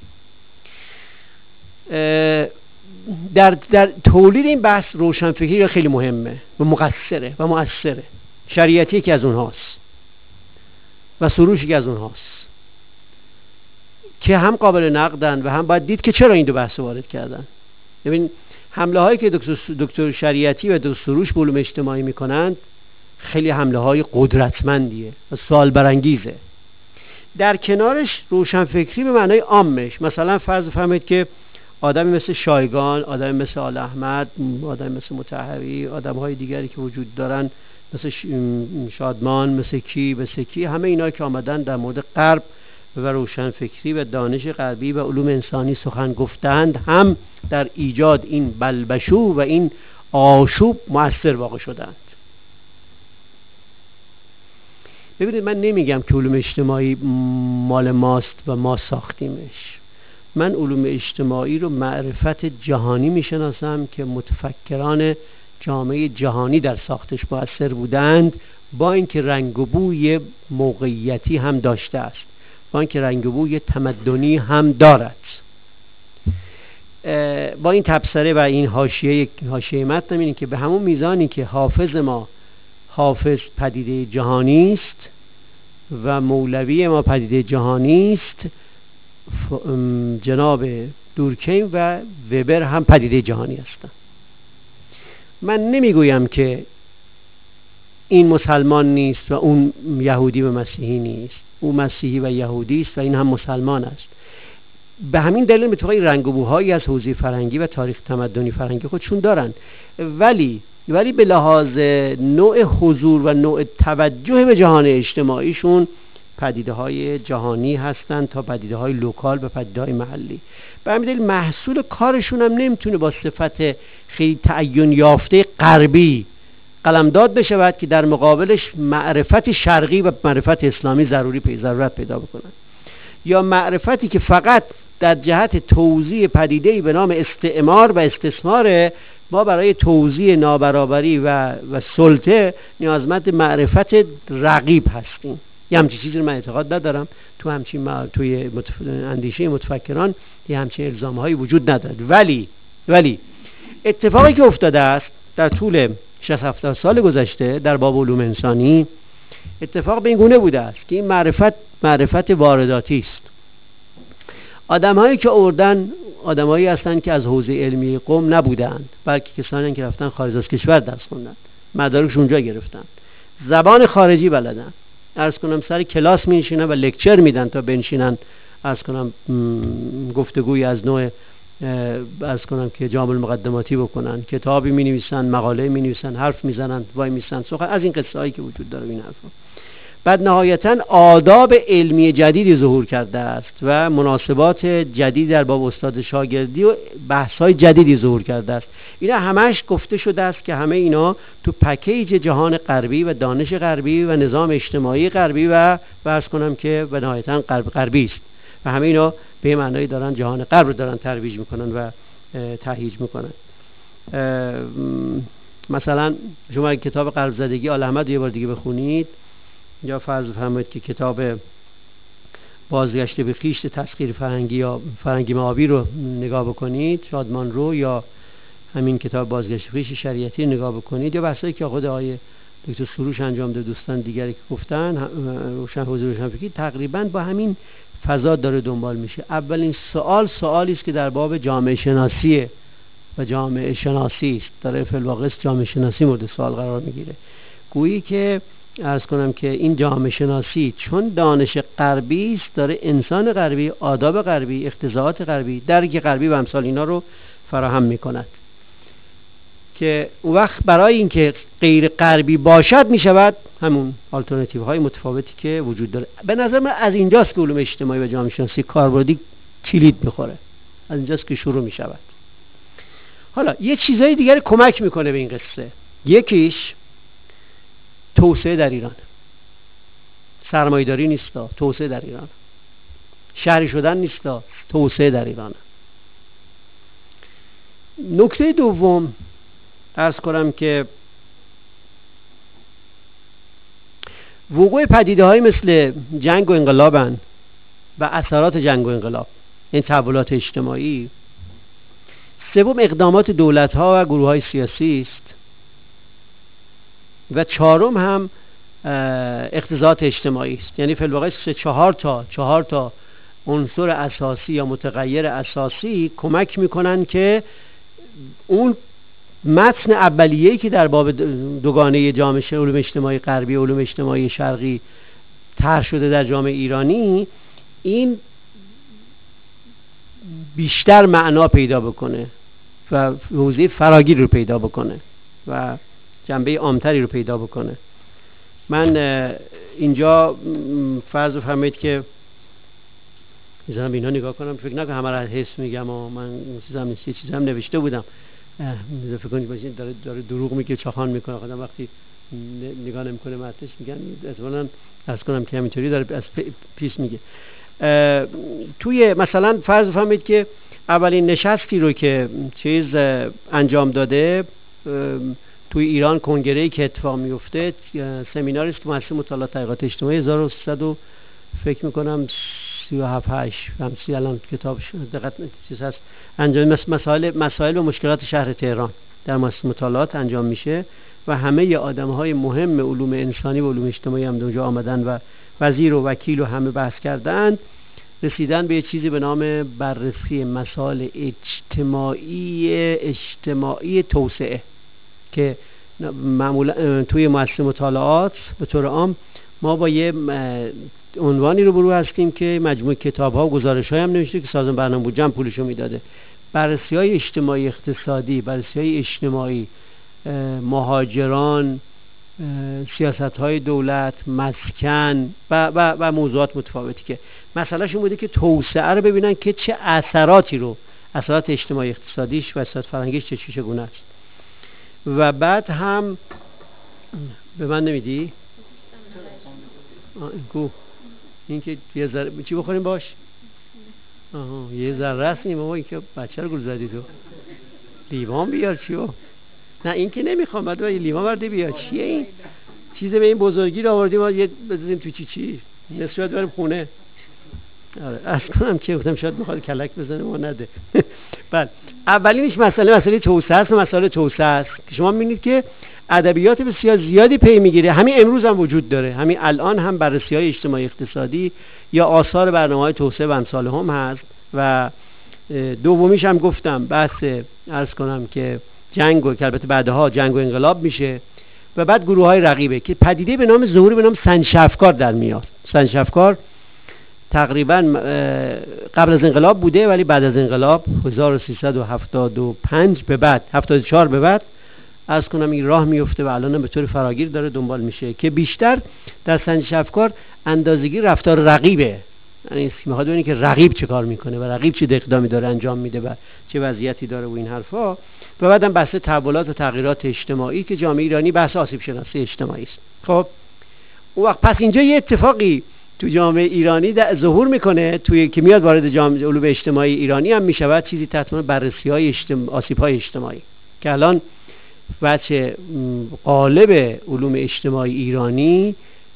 در تولید این بحث روشنفکری خیلی مهمه و مقصره و مؤثره. شریعتی که از اونهاست و سروشی که از اونهاست که هم قابل نقدن و هم باید دید که چرا این دو بحث وارد کردن. ببین حمله هایی که دکتر شریعتی و دکتر سروش به علوم اجتماعی میکنند خیلی حمله های قدرتمندیه و سوال برانگیزه. در کنارش روشنفکری به معنای عامش، مثلا فرض فهمید که آدمی مثل شایگان، آدمی مثل آل احمد، آدمی مثل مطهری، آدم های دیگری که وجود دارن مثل شادمان، مثل کی، همه اینا که آمدن در مورد غرب و روشنفکری و دانش غربی و علوم انسانی سخن گفتند، هم در ایجاد این بلبشو و این آشوب مؤثر واقع شدند. ببینید من نمیگم که علوم اجتماعی مال ماست و ما ساختیمش. من علوم اجتماعی رو معرفت جهانی میشناسم که متفکران جامعه جهانی در ساختش مؤثر بودند، با اینکه رنگ و بوی موقعیتی هم داشته است، با اینکه رنگ و بوی تمدنی هم دارد. با این تبصره و این حاشیه متن می‌بینید که به همون میزانی که حافظ ما حافظ پدیده جهانی است و مولوی ما پدیده جهانی است، جناب دورکهیم و وبر هم پدیده جهانی هستند. من نمیگویم که این مسلمان نیست و اون یهودی و مسیحی نیست، او مسیحی و یهودی است و این هم مسلمان است. به همین دلیل متوقعی رنگ و بوهایی از حوزه فرهنگی و تاریخ تمدنی فرهنگی خودشون دارن، ولی به لحاظ نوع حضور و نوع توجه به جهان اجتماعیشون پدیده های جهانی هستند تا پدیده های لوکال و پدیده های محلی. به همین دلیل محصول کارشون هم نمیتونه با صفت خیلی تعین یافته غربی قلمداد بشود که در مقابلش معرفت شرقی و معرفت اسلامی ضرورت پیدا بکنن، یا معرفتی که فقط در جهت توزیع پدیده‌ای به نام استعمار و استثمار ما برای توزیع نابرابری و سلطه نیازمند معرفت رقیب هستیم. یه همچین چیزی رو من اعتقاد ندارم. توی اندیشه متفکران یه همچین الزام‌هایی وجود ندارد. ولی اتفاقی که افتاده است در طول 60-70 سال گذشته در باب علوم انسانی، اتفاق به این گونه بوده است که این معرفت وارداتی است. آدم‌هایی که آوردن آدم‌هایی هستند که از حوزه علمی قم نبودند، بلکه کسانی که رفتن خارج از کشور درس خوندن، مدارکش اونجا گرفتن، زبان خارجی بلدن، عرض کنم سر کلاس می‌نشینن و لکچر میدن تا بنشینن عرض کنم گفتگوی از نوع عرض کنم که جامع المقدماتی بکنن، کتابی می‌نویسن، مقاله می‌نویسن، حرف میزنن، وای میسن، سخن از این قصه‌هایی که وجود داره این حرفا. بعد نهایتاً آداب علمی جدیدی ظهور کرده است و مناسبات جدید در باب استاد شاگردی و بحث‌های جدیدی ظهور کرده است. اینا همش گفته شده است که همه اینا تو پکیج جهان غربی و دانش غربی و نظام اجتماعی غربی و عرض کنم که به نهایتاً غربی است و همه اینا به معنای دارن جهان غرب رو دارن ترویج میکنن و تهییج میکنن. مثلا شما کتاب غرب زدگی آل احمد یه بار دیگه بخونید، یا فرض بفرمایید که کتاب بازگشت به خویش تسخیر فرهنگی یا فرهنگی معابی رو نگاه بکنید، شادمان رو، یا همین کتاب بازگشت به خویش شریعتی نگاه بکنید، یا بحثایی که خود آقای دکتر سروش انجام داده، دوستان دیگری که گفتن، روشنفکری تقریبا با همین فضا داره دنبال میشه. اولین سوالی است که در باب جامعه شناسی و جامعه شناسی است، داره فی الواقع جامعه شناسی مورد سوال قرار میگیره. گویی که عرض کنم که این جامعه شناسی چون دانش غربی است، داره انسان غربی، آداب غربی، اقتضاعات غربی، درک غربی و امثال اینا رو فراهم میکند که اون وقت برای اینکه غیر غربی باشد میشود همون آلترناتیو های متفاوتی که وجود داره. به نظر من از اینجاست که علوم اجتماعی و جامعه شناسی کاربردی کلید میخوره، از اینجاست که شروع میشود. حالا یه چیزای دیگری کمک میکنه به این قصه. یکیش توسعه در ایران، سرمایه‌داری نیستا، توسعه در ایران، شهری شدن نیستا، توسعه در ایران. نکته دوم عرض کنم که وقوع پدیده‌های مثل جنگ و انقلابن و اثرات جنگ و انقلاب، این تحولات اجتماعی. سوم اقدامات دولت‌ها و گروه‌های سیاسی است و چهارم هم اقتضاعات اجتماعی است. یعنی فی الواقع چهار تا عنصر اساسی یا متغیر اساسی کمک میکنن که اون متن اولیه‌ای که در باب دوگانه جامعه علوم اجتماعی غربی و علوم اجتماعی شرقی طرح شده در جامعه ایرانی، این بیشتر معنا پیدا بکنه و حوزه فراگیر رو پیدا بکنه و جنبه عامتری رو پیدا بکنه. من اینجا فرض بفرمایید که میذارم اینا نگاه کنم، فکر نکنم همه را حس میگم و من چیزام نوشته بودم، فکر کنید داره دروغ میگه، چاخان میکنه. خودم وقتی نگاه نمیکنه متنش میگن اصلا عرض کنم که همینطوری داره از پیش میگه. توی مثلا فرض بفرمایید که اولین نشستی رو که چیز انجام داده توی ایران، کنگره‌ای که اتفاق میفته، سمیناری است که مؤسسه مطالعات تحقیقات اجتماعی 1300 فکر میکنم 37 همسی الان کتاب دقت چیز هست انجام مسائل و مشکلات شهر تهران در مؤسسه مطالعات انجام میشه و همه آدم‌های مهم علوم انسانی و علوم اجتماعی هم اونجا آمدن و وزیر و وکیل و همه بحث کردند. رسیدن به چیزی به نام بررسی مسائل اجتماعی توسعه که معمولا توی مؤسسه مطالعات به طور عام ما با یه عنوانی روبرو هستیم که مجموعه کتاب‌ها و گزارش‌های هم نوشته که سازمان برنامه بودجه هم پولشو میداده. بررسی‌های اجتماعی اقتصادی، بررسی‌های اجتماعی، مهاجران، سیاست‌های دولت، مسکن و موضوعات متفاوتی که مسئلهش این بوده که توسعه رو ببینن که چه اثرات اجتماعی اقتصادیش و اثرات فرهنگیش چگونه است. و بعد هم به من نمیدی؟ این که یه ذره چی بخوریم باش؟ یه ذره است این بابا، این که بچه رو گل زدی تو. لیوان بیار چیو؟ نه این که نمیخوام، بعد لیوان برده بیار. چیه این؟ چیزه به این بزرگی رو آوردیم ما یه بزنیم تو چی نسبت بریم خونه. آره اصلا که گفتم شاید میخواد کلک بزنه ما نده. بله اولینش مسئله توسعه است. مسئله توسعه است که شما می‌بینید که ادبیات بسیار زیادی پی میگیره، همین امروز هم وجود داره، همین الان هم بررسی‌های اجتماعی اقتصادی یا آثار برنامه‌های توسعه و امثال هم هست. و دومیش هم گفتم بحث عرض کنم که جنگ که البته بعدها جنگ و انقلاب میشه و بعد گروه‌های رقیبه که پدیده به نام ظهوری به نام سنجشفکار در میاد. سنجشفکار تقریبا قبل از انقلاب بوده ولی بعد از انقلاب 1375 به بعد 74 به بعد از کنم این راه میفته و الان به طور فراگیر داره دنبال میشه که بیشتر در سنجشفکار اندازه‌گیری رفتار رقیبه، یعنی میخواد ببینه که رقیب چه کار میکنه و رقیب چه اقدامی داره انجام میده و چه وضعیتی داره و این حرفا. و بعدم بحث تحولات و تغییرات اجتماعی که جامعه ایرانی بحث آسیب شناسی اجتماعی است. خب اون وقت پس اینجا یه اتفاقی تو جامعه ایرانی ظهور میکنه توی که میاد وارد جامعه علوم اجتماعی ایرانی هم میشود، چیزی تحت عنوان بررسی‌های آسیب‌های اجتماعی که الان بچه قالب علوم اجتماعی ایرانی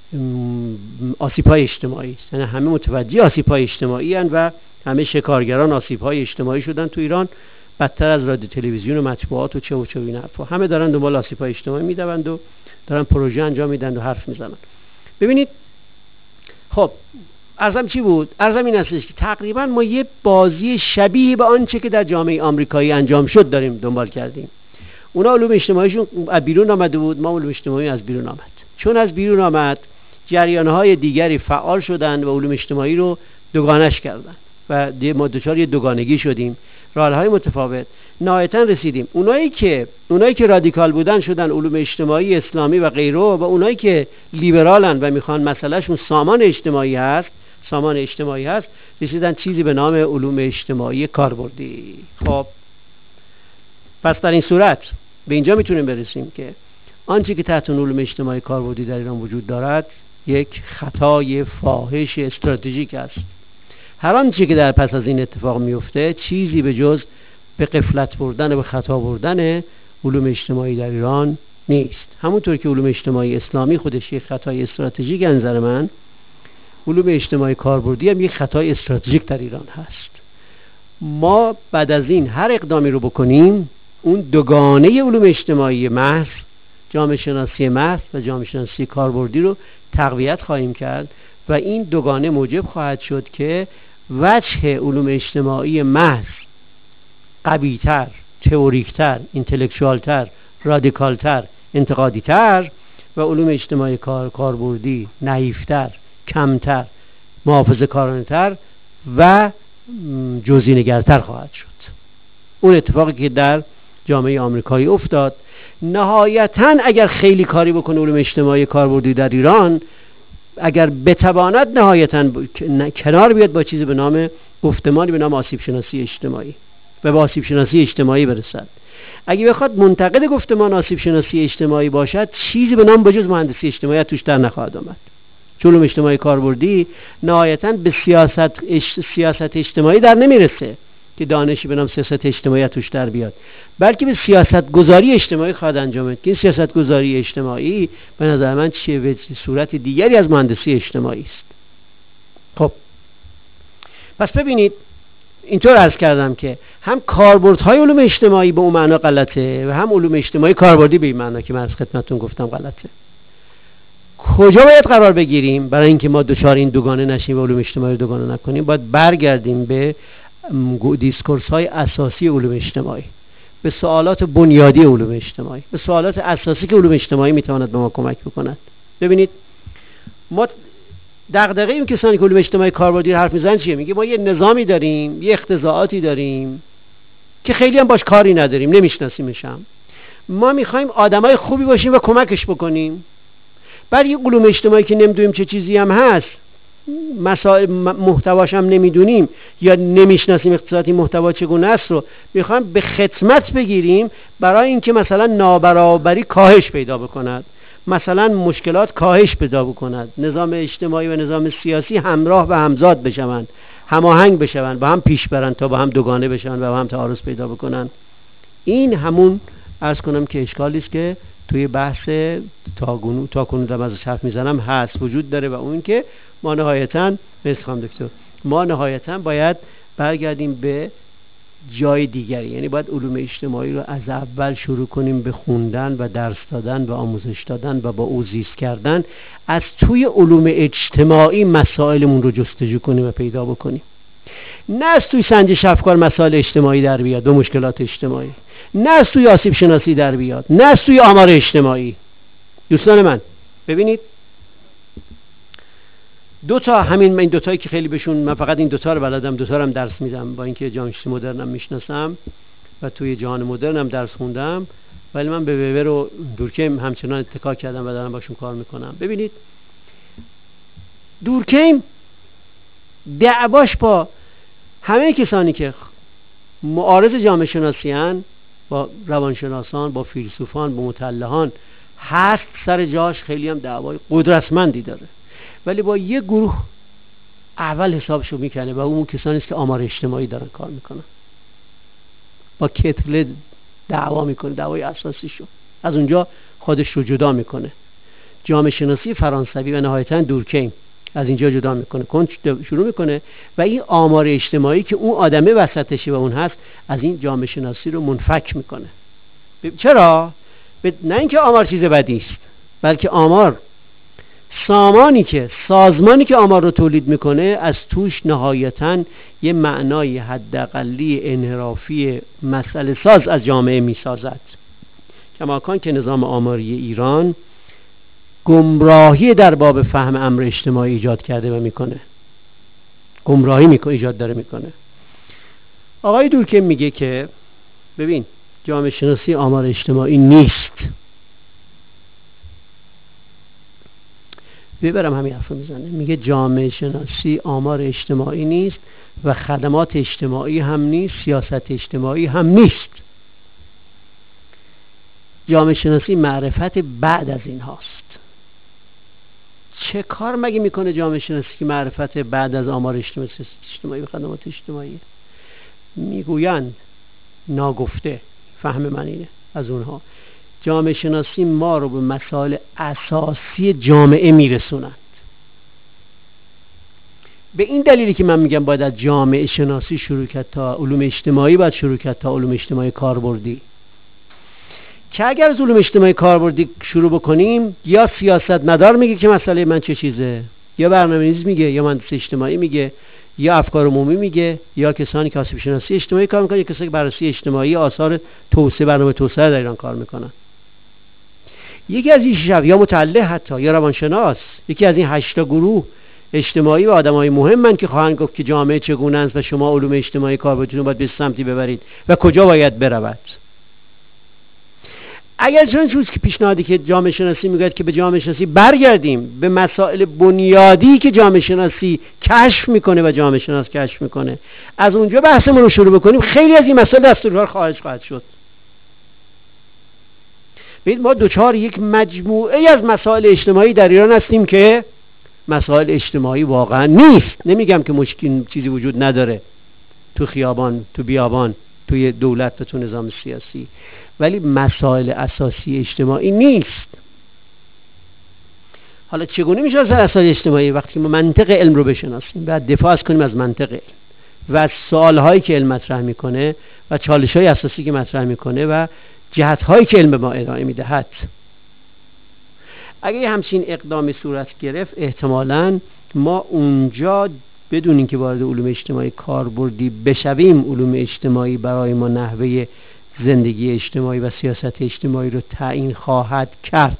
آسیب‌های اجتماعی است. یعنی همه متوجه آسیب‌های اجتماعی هستند و همه شکارگران آسیب‌های اجتماعی شدن تو ایران، بدتر از رادیو تلویزیون و مطبوعات و چه این حرفا. همه دارن دنبال آسیب‌های اجتماعی میدوند و دارن پروژه انجام میدن و حرف میزنن. ببینید خب عرضم چی بود؟ عرضم این هستش که تقریبا ما یه بازی شبیه به آنچه که در جامعه آمریکایی انجام شد داریم دنبال کردیم. اونا علوم اجتماعیشون از بیرون آمده بود، ما علوم اجتماعی از بیرون آمد. چون از بیرون آمد جریان‌های دیگری فعال شدند و علوم اجتماعی رو دوگانش کردن و ما دچار یه دوگانگی شدیم، راه‌های متفاوت. نهایتاً رسیدیم اونایی که رادیکال بودن شدن علوم اجتماعی اسلامی و غیره و اونایی که لیبرالن و میخوان مسئلهشون سامان اجتماعی هست رسیدن چیزی به نام علوم اجتماعی کاربردی. خب پس در این صورت به اینجا میتونیم برسیم که آنچه که تحت علوم اجتماعی کاربردی در ایران وجود دارد یک خطای فاحش استراتژیک است. هر آنچه که در پس از این اتفاق میفته چیزی به جز به غفلت بردن و به خطا بردن علوم اجتماعی در ایران نیست. همونطور که علوم اجتماعی اسلامی خودش یک خطای استراتژیک از نظر من، علوم اجتماعی کاربردی هم یک خطای استراتژیک در ایران هست. ما بعد از این هر اقدامی رو بکنیم اون دوگانه علوم اجتماعی محض، جامعه شناسی محض و جامعه شناسی کاربردی رو تقویت خواهیم کرد و این دوگانه موجب خواهد شد که وجه علوم اجتماعی محض قوی‌تر، تئوریک‌تر، اینتלקچوال‌تر، رادیکال‌تر، انتقادی‌تر و علوم اجتماعی کاربردی نحیف‌تر، کمتر، محافظه‌کارانه‌تر و جزئی‌نگرتر خواهد شد. اون اتفاقی که در جامعه آمریکایی افتاد. نهایتاً اگر خیلی کاری بکنه علوم اجتماعی کاربردی در ایران، اگر بتواند نهایتاً کنار بیاد با چیزی به نام گفتمانی به نام آسیب شناسی اجتماعی و با آسیب شناسی اجتماعی برسد. اگه بخواد منتقد گفتمان آسیب شناسی اجتماعی باشد، چیزی به نام بجز مهندسی اجتماعی توش در نخواهد آمد. چون علوم اجتماعی کاربردی نهایتاً به سیاست اجتماعی در نمیرسه که دانشی به نام سیاست اجتماعی توش در بیاد، بلکه به سیاست گذاری اجتماعی خواهد انجامید که این سیاست گذاری اجتماعی به نظر من چه صورت دیگری از مهندسی اجتماعی است. خب پس ببینید اینطور عرض کردم که هم کاربردهای علوم اجتماعی به اون معنا غلطه و هم علوم اجتماعی کاربردی به این معنا که من از خدمتتون گفتم غلطه. کجا باید قرار بگیریم برای اینکه ما دچار این دوگانه نشیم و علوم اجتماعی رو دوگانه نکنیم؟ باید برگردیم به دیسکورس های اساسی علوم اجتماعی، به سوالات بنیادی علوم اجتماعی، به سوالات اساسی که علوم اجتماعی میتواند به ما کمک بکند. ببینید ما دغدغه این کسانی که علوم اجتماعی کاربردی حرف میزنن چیه؟ میگه ما یه نظامی داریم، یه اختزاعاتی داریم که خیلی هم باش کاری نداریم، نمیشناسیمش هم. ما میخوایم آدمای خوبی باشیم و کمکش بکنیم. بعد یه علوم اجتماعی که نمیدونیم چه چیزی هم هست، مسائل محتواش هم نمیدونیم یا نمیشناسیم اقتصادی محتوا چگونه است رو میخوایم به خدمت بگیریم برای اینکه مثلا نابرابری کاهش پیدا بکند، مثلا مشکلات کاهش پیدا بکند، نظام اجتماعی و نظام سیاسی همراه و همزاد بشوند، هماهنگ بشوند، با هم پیش برند تا با هم دوگانه بشوند و با هم تعارض پیدا بکنند. این همون عرض کنم که اشکالی است که توی بحث تاکنون دارم ازش حرف میزنم هست، وجود داره، و اون که ما نهایتاً باید برگردیم به جای دیگری. یعنی باید علوم اجتماعی رو از اول شروع کنیم به خوندن و درس دادن و آموزش دادن و با او زیست کردن. از توی علوم اجتماعی مسائلمون رو جستجو کنیم و پیدا بکنیم، نه از توی سنجش افکار مسائل اجتماعی در بیاد و مشکلات اجتماعی، نه از توی آسیب شناسی در بیاد، نه از توی آمار اجتماعی. دوستان من ببینید این دوتایی که خیلی بهشون، من فقط این دوتا رو بلدم، دوتا رو هم درس میدم، با اینکه جامعه مدرنم میشناسم و توی جهان مدرنم درس خوندم، ولی من به وبر و دورکیم همچنان اتکا کردم و دارم باشون کار میکنم. ببینید دورکیم دعواش با همه کسانی که معارض جامعه شناسی هن، با روانشناسان، با فیلسوفان، با متألهان هست، سر جاش خیلی هم دعوای قدرتمندی داره، ولی با یه گروه اول حسابشو میکنه و اون کسانی است که آمار اجتماعی دارن کار میکنن. با کتله دعوا میکنه، دعوای اساسیشو از اونجا خودش رو جدا میکنه. جامعه شناسی فرانسوی و نهایتاً دورکیم از اینجا جدا میکنه، شروع میکنه و این آمار اجتماعی که اون آدمه وسطشه و اون هست، از این جامعه شناسی رو منفک میکنه. چرا؟ نه اینکه آمار چیز بدی است، بلکه آمار سازمانی که آمار رو تولید میکنه از توش نهایتاً یه معنای حداقلی انحرافی مسئله ساز از جامعه میسازد. کماکان که نظام آماری ایران گمراهی در باب فهم امر اجتماعی ایجاد کرده و میکنه، گمراهی ایجاد داره میکنه. آقای دورکیم میگه که ببین جامعه شناسی آمار اجتماعی نیست. ببرم همین حرف میزنه، میگه جامعه شناسی آمار اجتماعی نیست و خدمات اجتماعی هم نیست، سیاست اجتماعی هم نیست. جامعه شناسی معرفت بعد از این هاست. چه کار مگه میکنه جامعه شناسی که معرفت بعد از آمار اجتماعی و خدمات اجتماعی؟ میگویند ناگفته، فهم من اینه از اونها، جامعه شناسی ما رو به مسائل اساسی جامعه میرسونند. به این دلیلی که من میگم باید از جامعه شناسی شروع کرد تا علوم اجتماعی، باید شروع کرد تا علوم اجتماعی کاربردی. که اگر از علوم اجتماعی کاربردی شروع بکنیم، یا سیاست مدار میگه که مسئله من چه چیزه، یا برنامه‌نویس میگه، یا مهندس اجتماعی میگه، یا افکار عمومی میگه، یا کسانی که آسیب شناسی اجتماعی کار میکنن، یا کسانی که بررسی اجتماعی آثار توسعه، برنامه توسعه در ایران کار میکنن. یکی از این شش، یا متأله حتی، یا روانشناس، یکی از این 8 گروه اجتماعی و آدمای مهمن که خواهند گفت که جامعه چگونه است و شما علوم اجتماعی کاربردی رو باید به سمتی ببرید و کجا باید برود. اگر چون چیزی که پیشنهادی که جامعه شناسی میگوید که به جامعه شناسی برگردیم، به مسائل بنیادی که جامعه شناسی کشف میکنه و جامعه شناس کشف میکنه، از اونجا بحثمون رو شروع بکنیم، خیلی از این مسائل دستورالکار خواهد شد. ببینید ما دوچار یک مجموعه از مسائل اجتماعی در ایران هستیم که مسائل اجتماعی واقعا نیست. نمیگم که مشکل چیزی وجود نداره تو خیابان، تو بیابان، توی دولت و تو نظام سیاسی، ولی مسائل اساسی اجتماعی نیست. حالا چگونه میشه از مسائل اجتماعی؟ وقتی ما منطق علم رو بشناسیم، بعد دفاع کنیم از منطق علم و از سوالهایی که علم مطرح میکنه و چالش‌های اساسی که مطرح میکنه و جهت‌هایی که علم به ما ارائه میدهد. اگه یه همچین اقدامی صورت گرفت احتمالاً ما اونجا بدون اینکه وارد علوم اجتماعی کاربردی بشویم، علوم اجتماعی برای ما نحوه زندگی اجتماعی و سیاست اجتماعی رو تعیین خواهد کرد.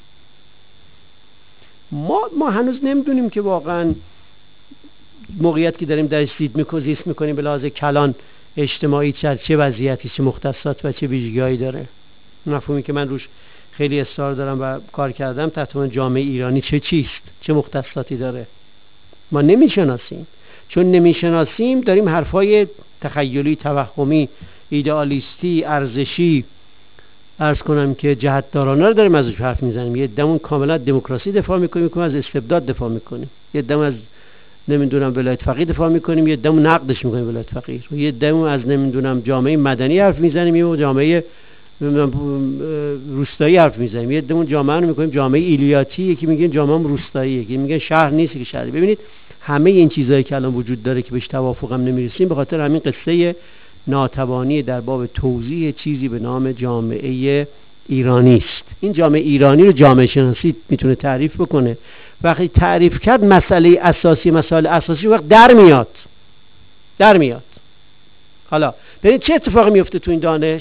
ما هنوز نمیدونیم که واقعاً موقعیت که داریم درش زیست میکنیم به لحاظ کلان اجتماعی چه وضعیتی، چه مختصات و چه ویژگی‌هایی داره. مفهومی که من روش خیلی اصرار دارم و کار کردم تحت عنوان جامعه ایرانی چیست، چه مختصاتی داره، ما نمیشناسیم. چون نمیشناسیم داریم حرفای تخیلی، توهمی، ایدئالیستی، ارزشی، عرض کنم که جهت‌دارانه رو داریم ازش حرف میزنیم. یه دمون کاملا دموکراسی دفاع میکنیم، از استبداد دفاع میکنیم، یه دم از نمیدونم ولایت فقیه دفاع میکنیم، یه دم نقدش میکنیم ولایت فقیه، یه دم از نمیدونم جامعه مدنی حرف میزنیم، یه جامعه روستایی حرف میزنیم، یه دمون جامعه رو میکنیم جامعه ایلیاتی، یکی میگن جامعه روستایی، یکی میگن شهر نیست که شهری. ببینید همه این چیزایی که الان وجود داره که بهش توافق هم نمیرسیم به خاطر همین قصه ناتوانی در باب توضیح چیزی به نام جامعه ایرانی است. این جامعه ایرانی رو جامعه شناسی میتونه تعریف بکنه. وقتی تعریف کرد مسئله اساسی وقت در میاد. حالا ببینید چه اتفاقی میفته تو این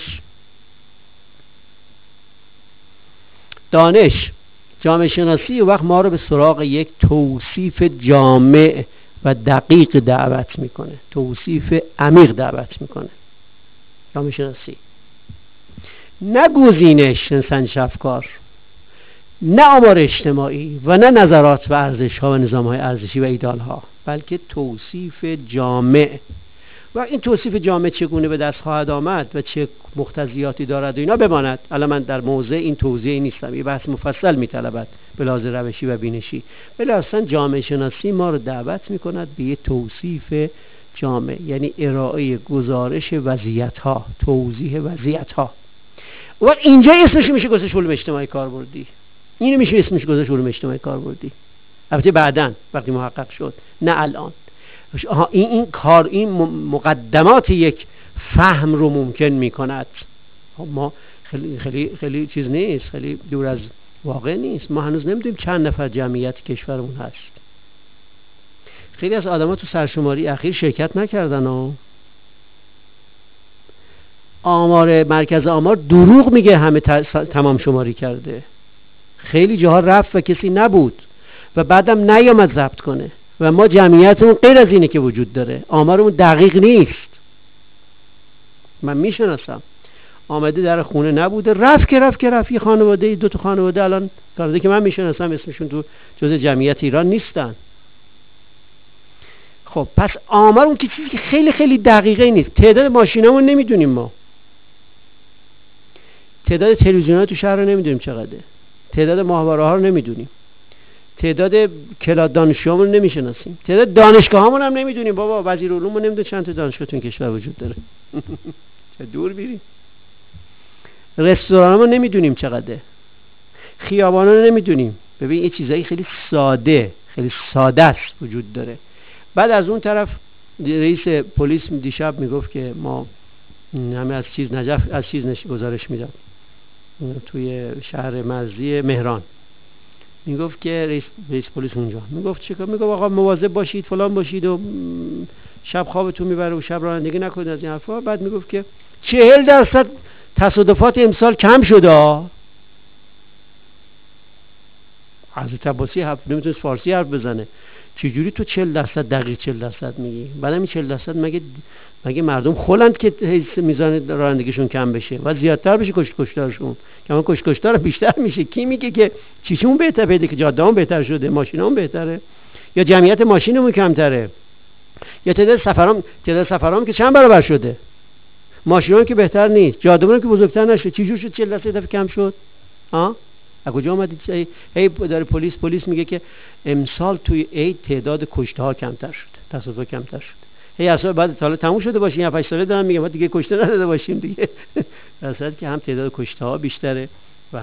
دانش جامعه شناسی وقت ما رو به سراغ یک توصیف جامع و دقیق دعوت میکنه، توصیف عمیق دعوت میکنه. جامعه شناسی نه گزینش، نه سنجش افکار، نه آمار اجتماعی و نه نظرات و ارزش ها و نظام های ارزشی و ایدال ها، بلکه توصیف جامع. و این توصیف جامع چگونه به دست خواهد آمد و چه مقتضیاتی دارد و اینا بماند. الان من در موضع این توضیح نیستم، یه بحث مفصل میطلبد به لحاظ روشی و بینشی. ولی اصلا جامعه شناسی ما رو دعوت میکند به یه توصیف جامع، یعنی ارائه گزارش وضعیت ها، توضیح وضعیت ها. و اینجا اسمش میشه گذاشت علوم اجتماعی کاربردی. اینو میشه اسمش گذاشت علوم اجتماعی کاربردی. البته بعداً وقتی محقق شد، نه الان. این مقدمات یک فهم رو ممکن میکند. ما خیلی چیز نیست، خیلی دور از واقع نیست. ما هنوز نمیدونیم چند نفر جمعیت کشورمون هست. خیلی از آدم‌ها تو سرشماری اخیر شرکت نکردن. مرکز آمار دروغ میگه همه تمام شماری کرده. خیلی جاها رفت و کسی نبود و بعدم نیامد ضبط کنه و ما جمعیتمون غیر از اینه که وجود داره. آمارمون دقیق نیست. من میشناسم آمده در خونه نبوده، رفت یه خانواده، 2 تا خانواده الان خانواده که من میشناسم اسمشون تو جزء جمعیت ایران نیستن. خب پس آمار اون که چیزی که خیلی خیلی دقیقه نیست. تعداد ماشینامون نمیدونیم، ما تعداد تلویزیون‌ها تو شهر رو نمیدونیم چقدره، تعداد ماهواره‌ها رو نمیدونیم، تعداد کلاد دانشجوامون رو نمیشناسیم، تعداد دانشگاهامون هم نمیدونیم. بابا وزیر علوم نمیدونه چند تا دانشگاه تو این کشور وجود داره. چه دور بیریم. رستورانامون نمیدونیم چقدره، خیابانا رو نمیدونیم. ببین این چیزایی خیلی ساده است وجود داره. بعد از اون طرف رئیس پلیس دیشب میگفت که ما همه از چیز گزارش میداد توی شهر مرزی مهران. میگفت که رئیس پلیس اونجا میگفت چیکار؟ میگفت آقا مواظب باشید، فلان باشید و شب خوابتون میبره و شب رانندگی نکنید از این حرفا. بعد میگفت که 40% تصادفات امسال کم شده. حضرت عباسی نمیتونست فارسی حرف بزنه، چجوری تو 40% دقیق 40% میگی؟ بعدم این 40% مگه مردم خلند که میزان رانندگیشون کم بشه و زیادتر بشه کشتارشون؟ که اون کشتار بیشتر میشه. کی میگه که چیشون بهتر پیدا که جاده‌مون بهتر شده، ماشینامون بهتره، یا جمعیت ماشینمون کمتره، یا تعداد سفرام که چند برابر شده، ماشینام که بهتر نیست، جاده‌مون که بزرگتر نشده، چجور شد 40% دفعه کم شد؟ از کجا اومدید؟ هی داره پلیس میگه که امسال توی عید تعداد کشته ها کمتر شده، تصادف کمتر شده. هی اصلا بعد حالا تموم شده باشه، یا 8 ساله دارم میگم دیگه کشته نداده باشیم دیگه. اصلا که هم تعداد کشته ها بیشتره و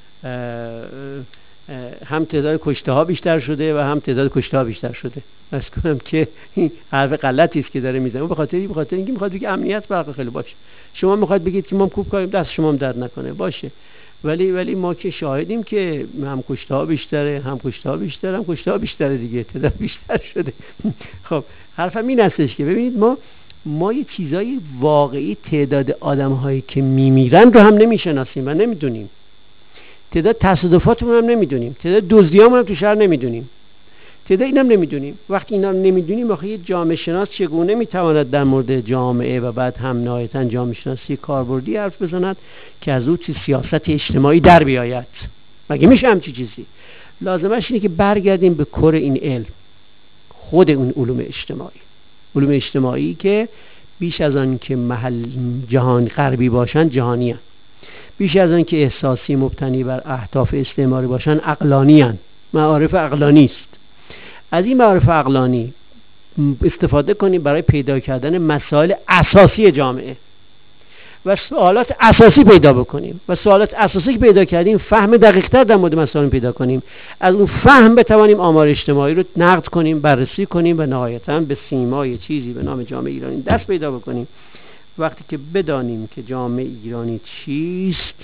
هم تعداد کشته ها بیشتر شده و هم تعداد کشته ها بیشتر شده. از کنم که این حرف غلطی است که داره میزنه. به خاطر اینکه میخواد بگه امنیت برقرار خیلی باشه. شما میخواید بگید که ما خوب کاریم، دست شما هم درد نکنه، باشه. ولی ما که شاهدیم که هم کشته‌ها بیشتره، هم کشته‌ها بیشتره دیگه، تعداد بیشتر شده. خب حرفم این هستش که ببینید ما یه چیزای واقعی تعداد آدم‌هایی که میمیرن رو هم نمیشناسیم و نمیدونیم، تعداد تصادفاتمون هم نمیدونیم، تعداد دزدیامون هم تو شهر نمیدونیم، تعداد اینم نمیدونیم. وقتی اینا رو نمیدونیم آخه یه جامعه شناس چگونه میتواند در مورد جامعه و بعد هم نهایتاً جامعه شناسی کاربردی حرف بزند که از اون سیاست اجتماعی در بیاید؟ مگه میشه همچین چیزی؟ لازمش اینه که برگردیم به کور این علم، خود اون علوم اجتماعی که بیش از آن که محل جهان غربی باشن جهانی هن. بیش از آن که احساسی مبتنی بر اهداف استعماری باشن عقلانی هن. معارف عقلانی است. از این معارف عقلانی استفاده کنیم برای پیدا کردن مسائل اساسی جامعه و سوالات اساسی پیدا بکنیم و سوالات اساسی که پیدا کردیم فهم دقیق‌تر در مورد مسائل پیدا کنیم. از اون فهم بتوانیم آمار اجتماعی رو نقد کنیم، بررسی کنیم و نهایتاً به سیمای چیزی به نام جامعه ایرانی دست پیدا بکنیم. وقتی که بدانیم که جامعه ایرانی چیست،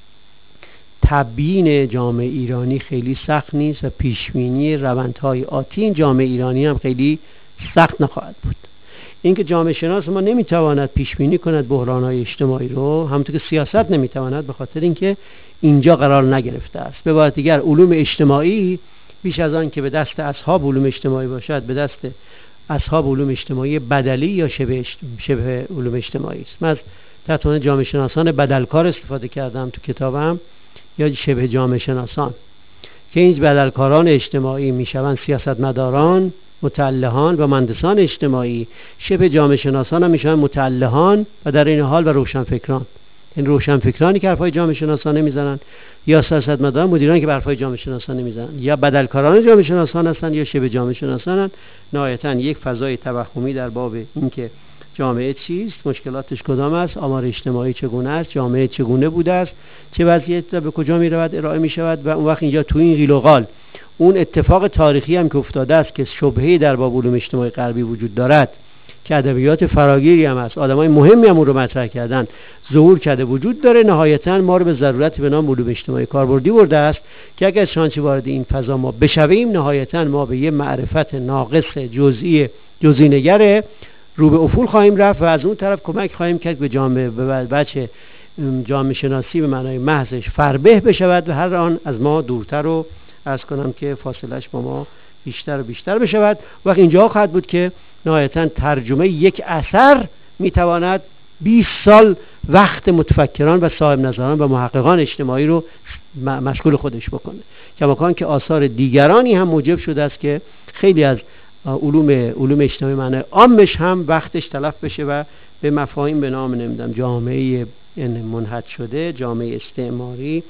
تبیین جامعه ایرانی خیلی سخت نیست و پیشبینی روندهای آتی این جامعه ایرانی هم خیلی سخت نخواهد بود. اینکه جامعه شناس ما نمیتواند پیشبینی کند بحرانهای اجتماعی رو، همونطور که سیاست نمیتواند، به خاطر اینکه اینجا قرار نگرفته است. به عبارت دیگر علوم اجتماعی بیش از آن که به دست اصحاب علوم اجتماعی باشد، به دست اصحاب علوم اجتماعی بدلی یا شبه علوم اجتماعی است. من از تحت عنوان جامعه شناسان بدلکار استفاده کردم تو کتابم، یا شبه جامعه شناسان، که این بدلکاران اجتماعی میشوند سیاستمداران، متعلهان و مهندسان اجتماعی. شبه جامعه شناسان هم میشوند متعلهان و در این حال و روشنفکران. این روشنفکرانی که حرفای جامعه شناسان نمیزنن، یا سیاستمداران مدیرانی که حرفای جامعه شناسان نمیزنن، یا بدلکاران جامعه شناسان هستند یا شبه جامعه شناسان هستند. نهایتاً یک فضای توهمی در باب اینکه جامعه چیست، مشکلاتش کدام است، آمار اجتماعی چگونه است، جامعه چگونه بوده است، چه وضعیت به کجا می رود ارائه می شود. و اون وقت اینجا تو این قیل و قال اون اتفاق تاریخی هم که افتاده است که شبهه‌ای در باب علوم اجتماعی غربی وجود دارد که ادبیات فراگیری هم است، آدمای مهمی هم اون رو مطرح کردن، ظهور کرده وجود داره، نهایتاً ما رو به ضرورت به نام علوم اجتماعی کاربردی برده است که اگر چنانچه وارد این فضا ما بشویم، نهایتاً ما به یه معرفت ناقص جزئی‌نگر رو به افول خواهیم رفت و از اون طرف کمک خواهیم کرد به جامعه بچه جامعه شناسی به معنای محضش فربه بشود و هر آن از ما دورتر رو عرض کنم که فاصلش با ما بیشتر و بیشتر بشود. وقت اینجا خواهد بود که نهایتاً ترجمه یک اثر میتواند 20 سال وقت متفکران و صاحب نظران و محققان اجتماعی رو مشغول خودش بکنه، کماکان که آثار دیگرانی هم موجب شده است که خیلی از علوم اجتماعی معنی عامش هم وقتش تلف بشه و به مفاهیم به نام نمیدونم جامعه منحط شده، جامعه استعماری،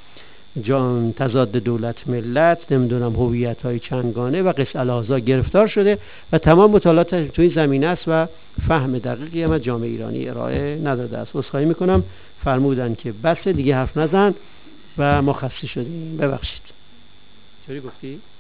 تضاد دولت ملت، نمیدونم هویت‌های چندگانه و قص الهازا گرفتار شده و تمام مطالعات توی زمینه است و فهم دقیقی هم از جامعه ایرانی ارائه نداده است. عذرخواهی میکنم، فرمودن که بس دیگه حرف نزن و ما خسته شدیم، ببخشید. چطوری گفتی؟